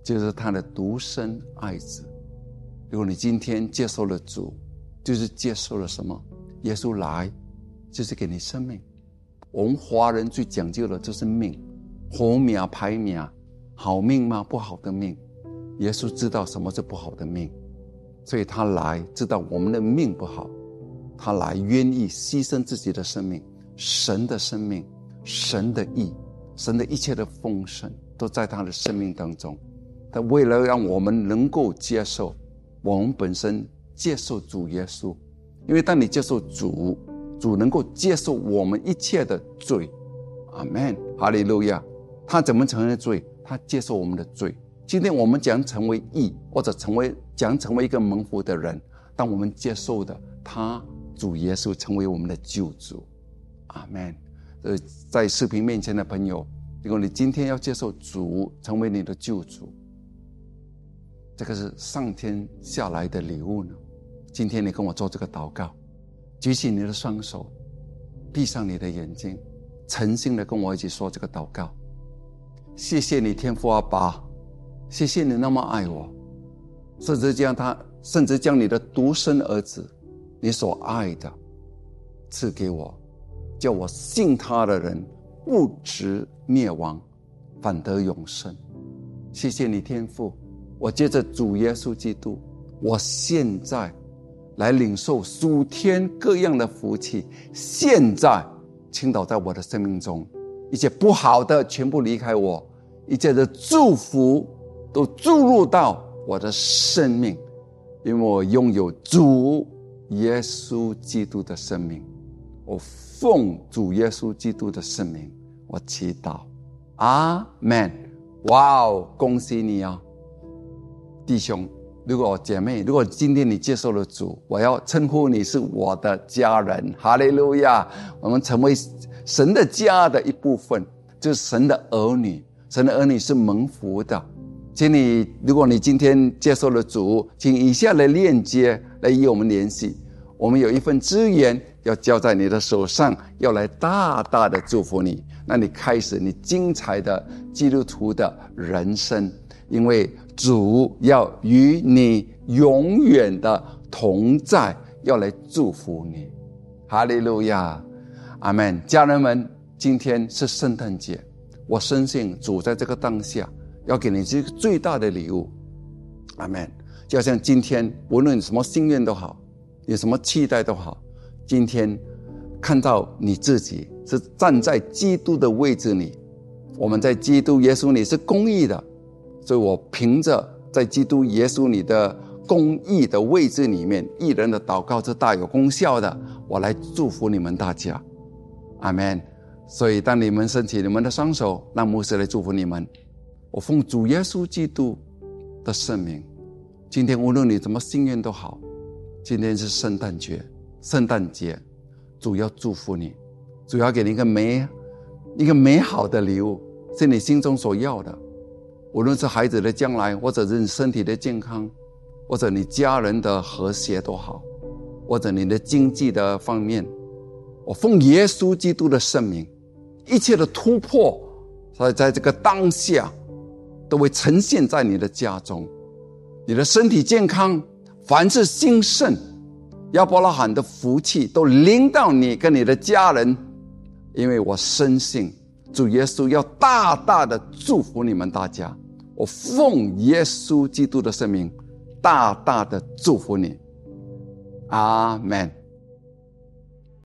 就是他的独生爱子。如果你今天接受了主，就是接受了什么？耶稣来就是给你生命。我们华人最讲究的就是命，活命歹命，好命吗？不好的命。耶稣知道什么是不好的命，所以他来知道我们的命不好，他来愿意牺牲自己的生命。神的生命，神的义，神的一切的丰盛都在他的生命当中。他为了让我们能够接受，我们本身接受主耶稣，因为当你接受主，主能够接受我们一切的罪。阿们，哈利路亚。他怎么承认罪？他接受我们的罪。今天我们讲成为义，或者成为讲成为一个蒙福的人，当我们接受的他主耶稣成为我们的救主。阿们。呃，在视频面前的朋友，如果你今天要接受主成为你的救主，这个是上天下来的礼物呢。今天你跟我做这个祷告，举起你的双手，闭上你的眼睛，诚心的跟我一起说这个祷告。谢谢你天父阿爸，谢谢你那么爱我，甚至将他甚至将你的独生儿子，你所爱的赐给我，叫我信他的人不至灭亡，反得永生。谢谢你天父，我借着主耶稣基督，我现在来领受属天各样的福气，现在倾倒在我的生命中，一切不好的全部离开我，一切的祝福都注入到我的生命，因为我拥有主耶稣基督的生命。我奉主耶稣基督的圣名，我祈祷，阿们。哇哦，恭喜你啊，弟兄！如果姐妹，如果今天你接受了主，我要称呼你是我的家人，哈利路亚！我们成为神的家的一部分，就是神的儿女。神的儿女是蒙福的。请你，如果你今天接受了主，请以下的链接来与我们联系。我们有一份资源要交在你的手上，要来大大的祝福你。那你开始你精彩的基督徒的人生，因为主要与你永远的同在，要来祝福你。哈利路亚，阿们。家人们，今天是圣诞节，我深信主在这个当下要给你这个最大的礼物。阿们。就像今天无论什么心愿都好，有什么期待都好，今天看到你自己是站在基督的位置里，我们在基督耶稣里是公义的，所以我凭着在基督耶稣里的公义的位置里面，义人的祷告是大有功效的，我来祝福你们大家。阿们。所以当你们伸起你们的双手，让牧师来祝福你们。我奉主耶稣基督的圣名，今天无论你怎么心愿都好，今天是圣诞节，圣诞节主要祝福你，主要给你一个美一个美好的礼物，是你心中所要的，无论是孩子的将来，或者是你身体的健康，或者你家人的和谐都好，或者你的经济的方面，我奉耶稣基督的圣名，一切的突破在在这个当下都会呈现在你的家中，你的身体健康，凡是兴盛，亚伯拉罕的福气都临到你跟你的家人，因为我深信主耶稣要大大的祝福你们大家。我奉耶稣基督的圣名大大的祝福你，阿们。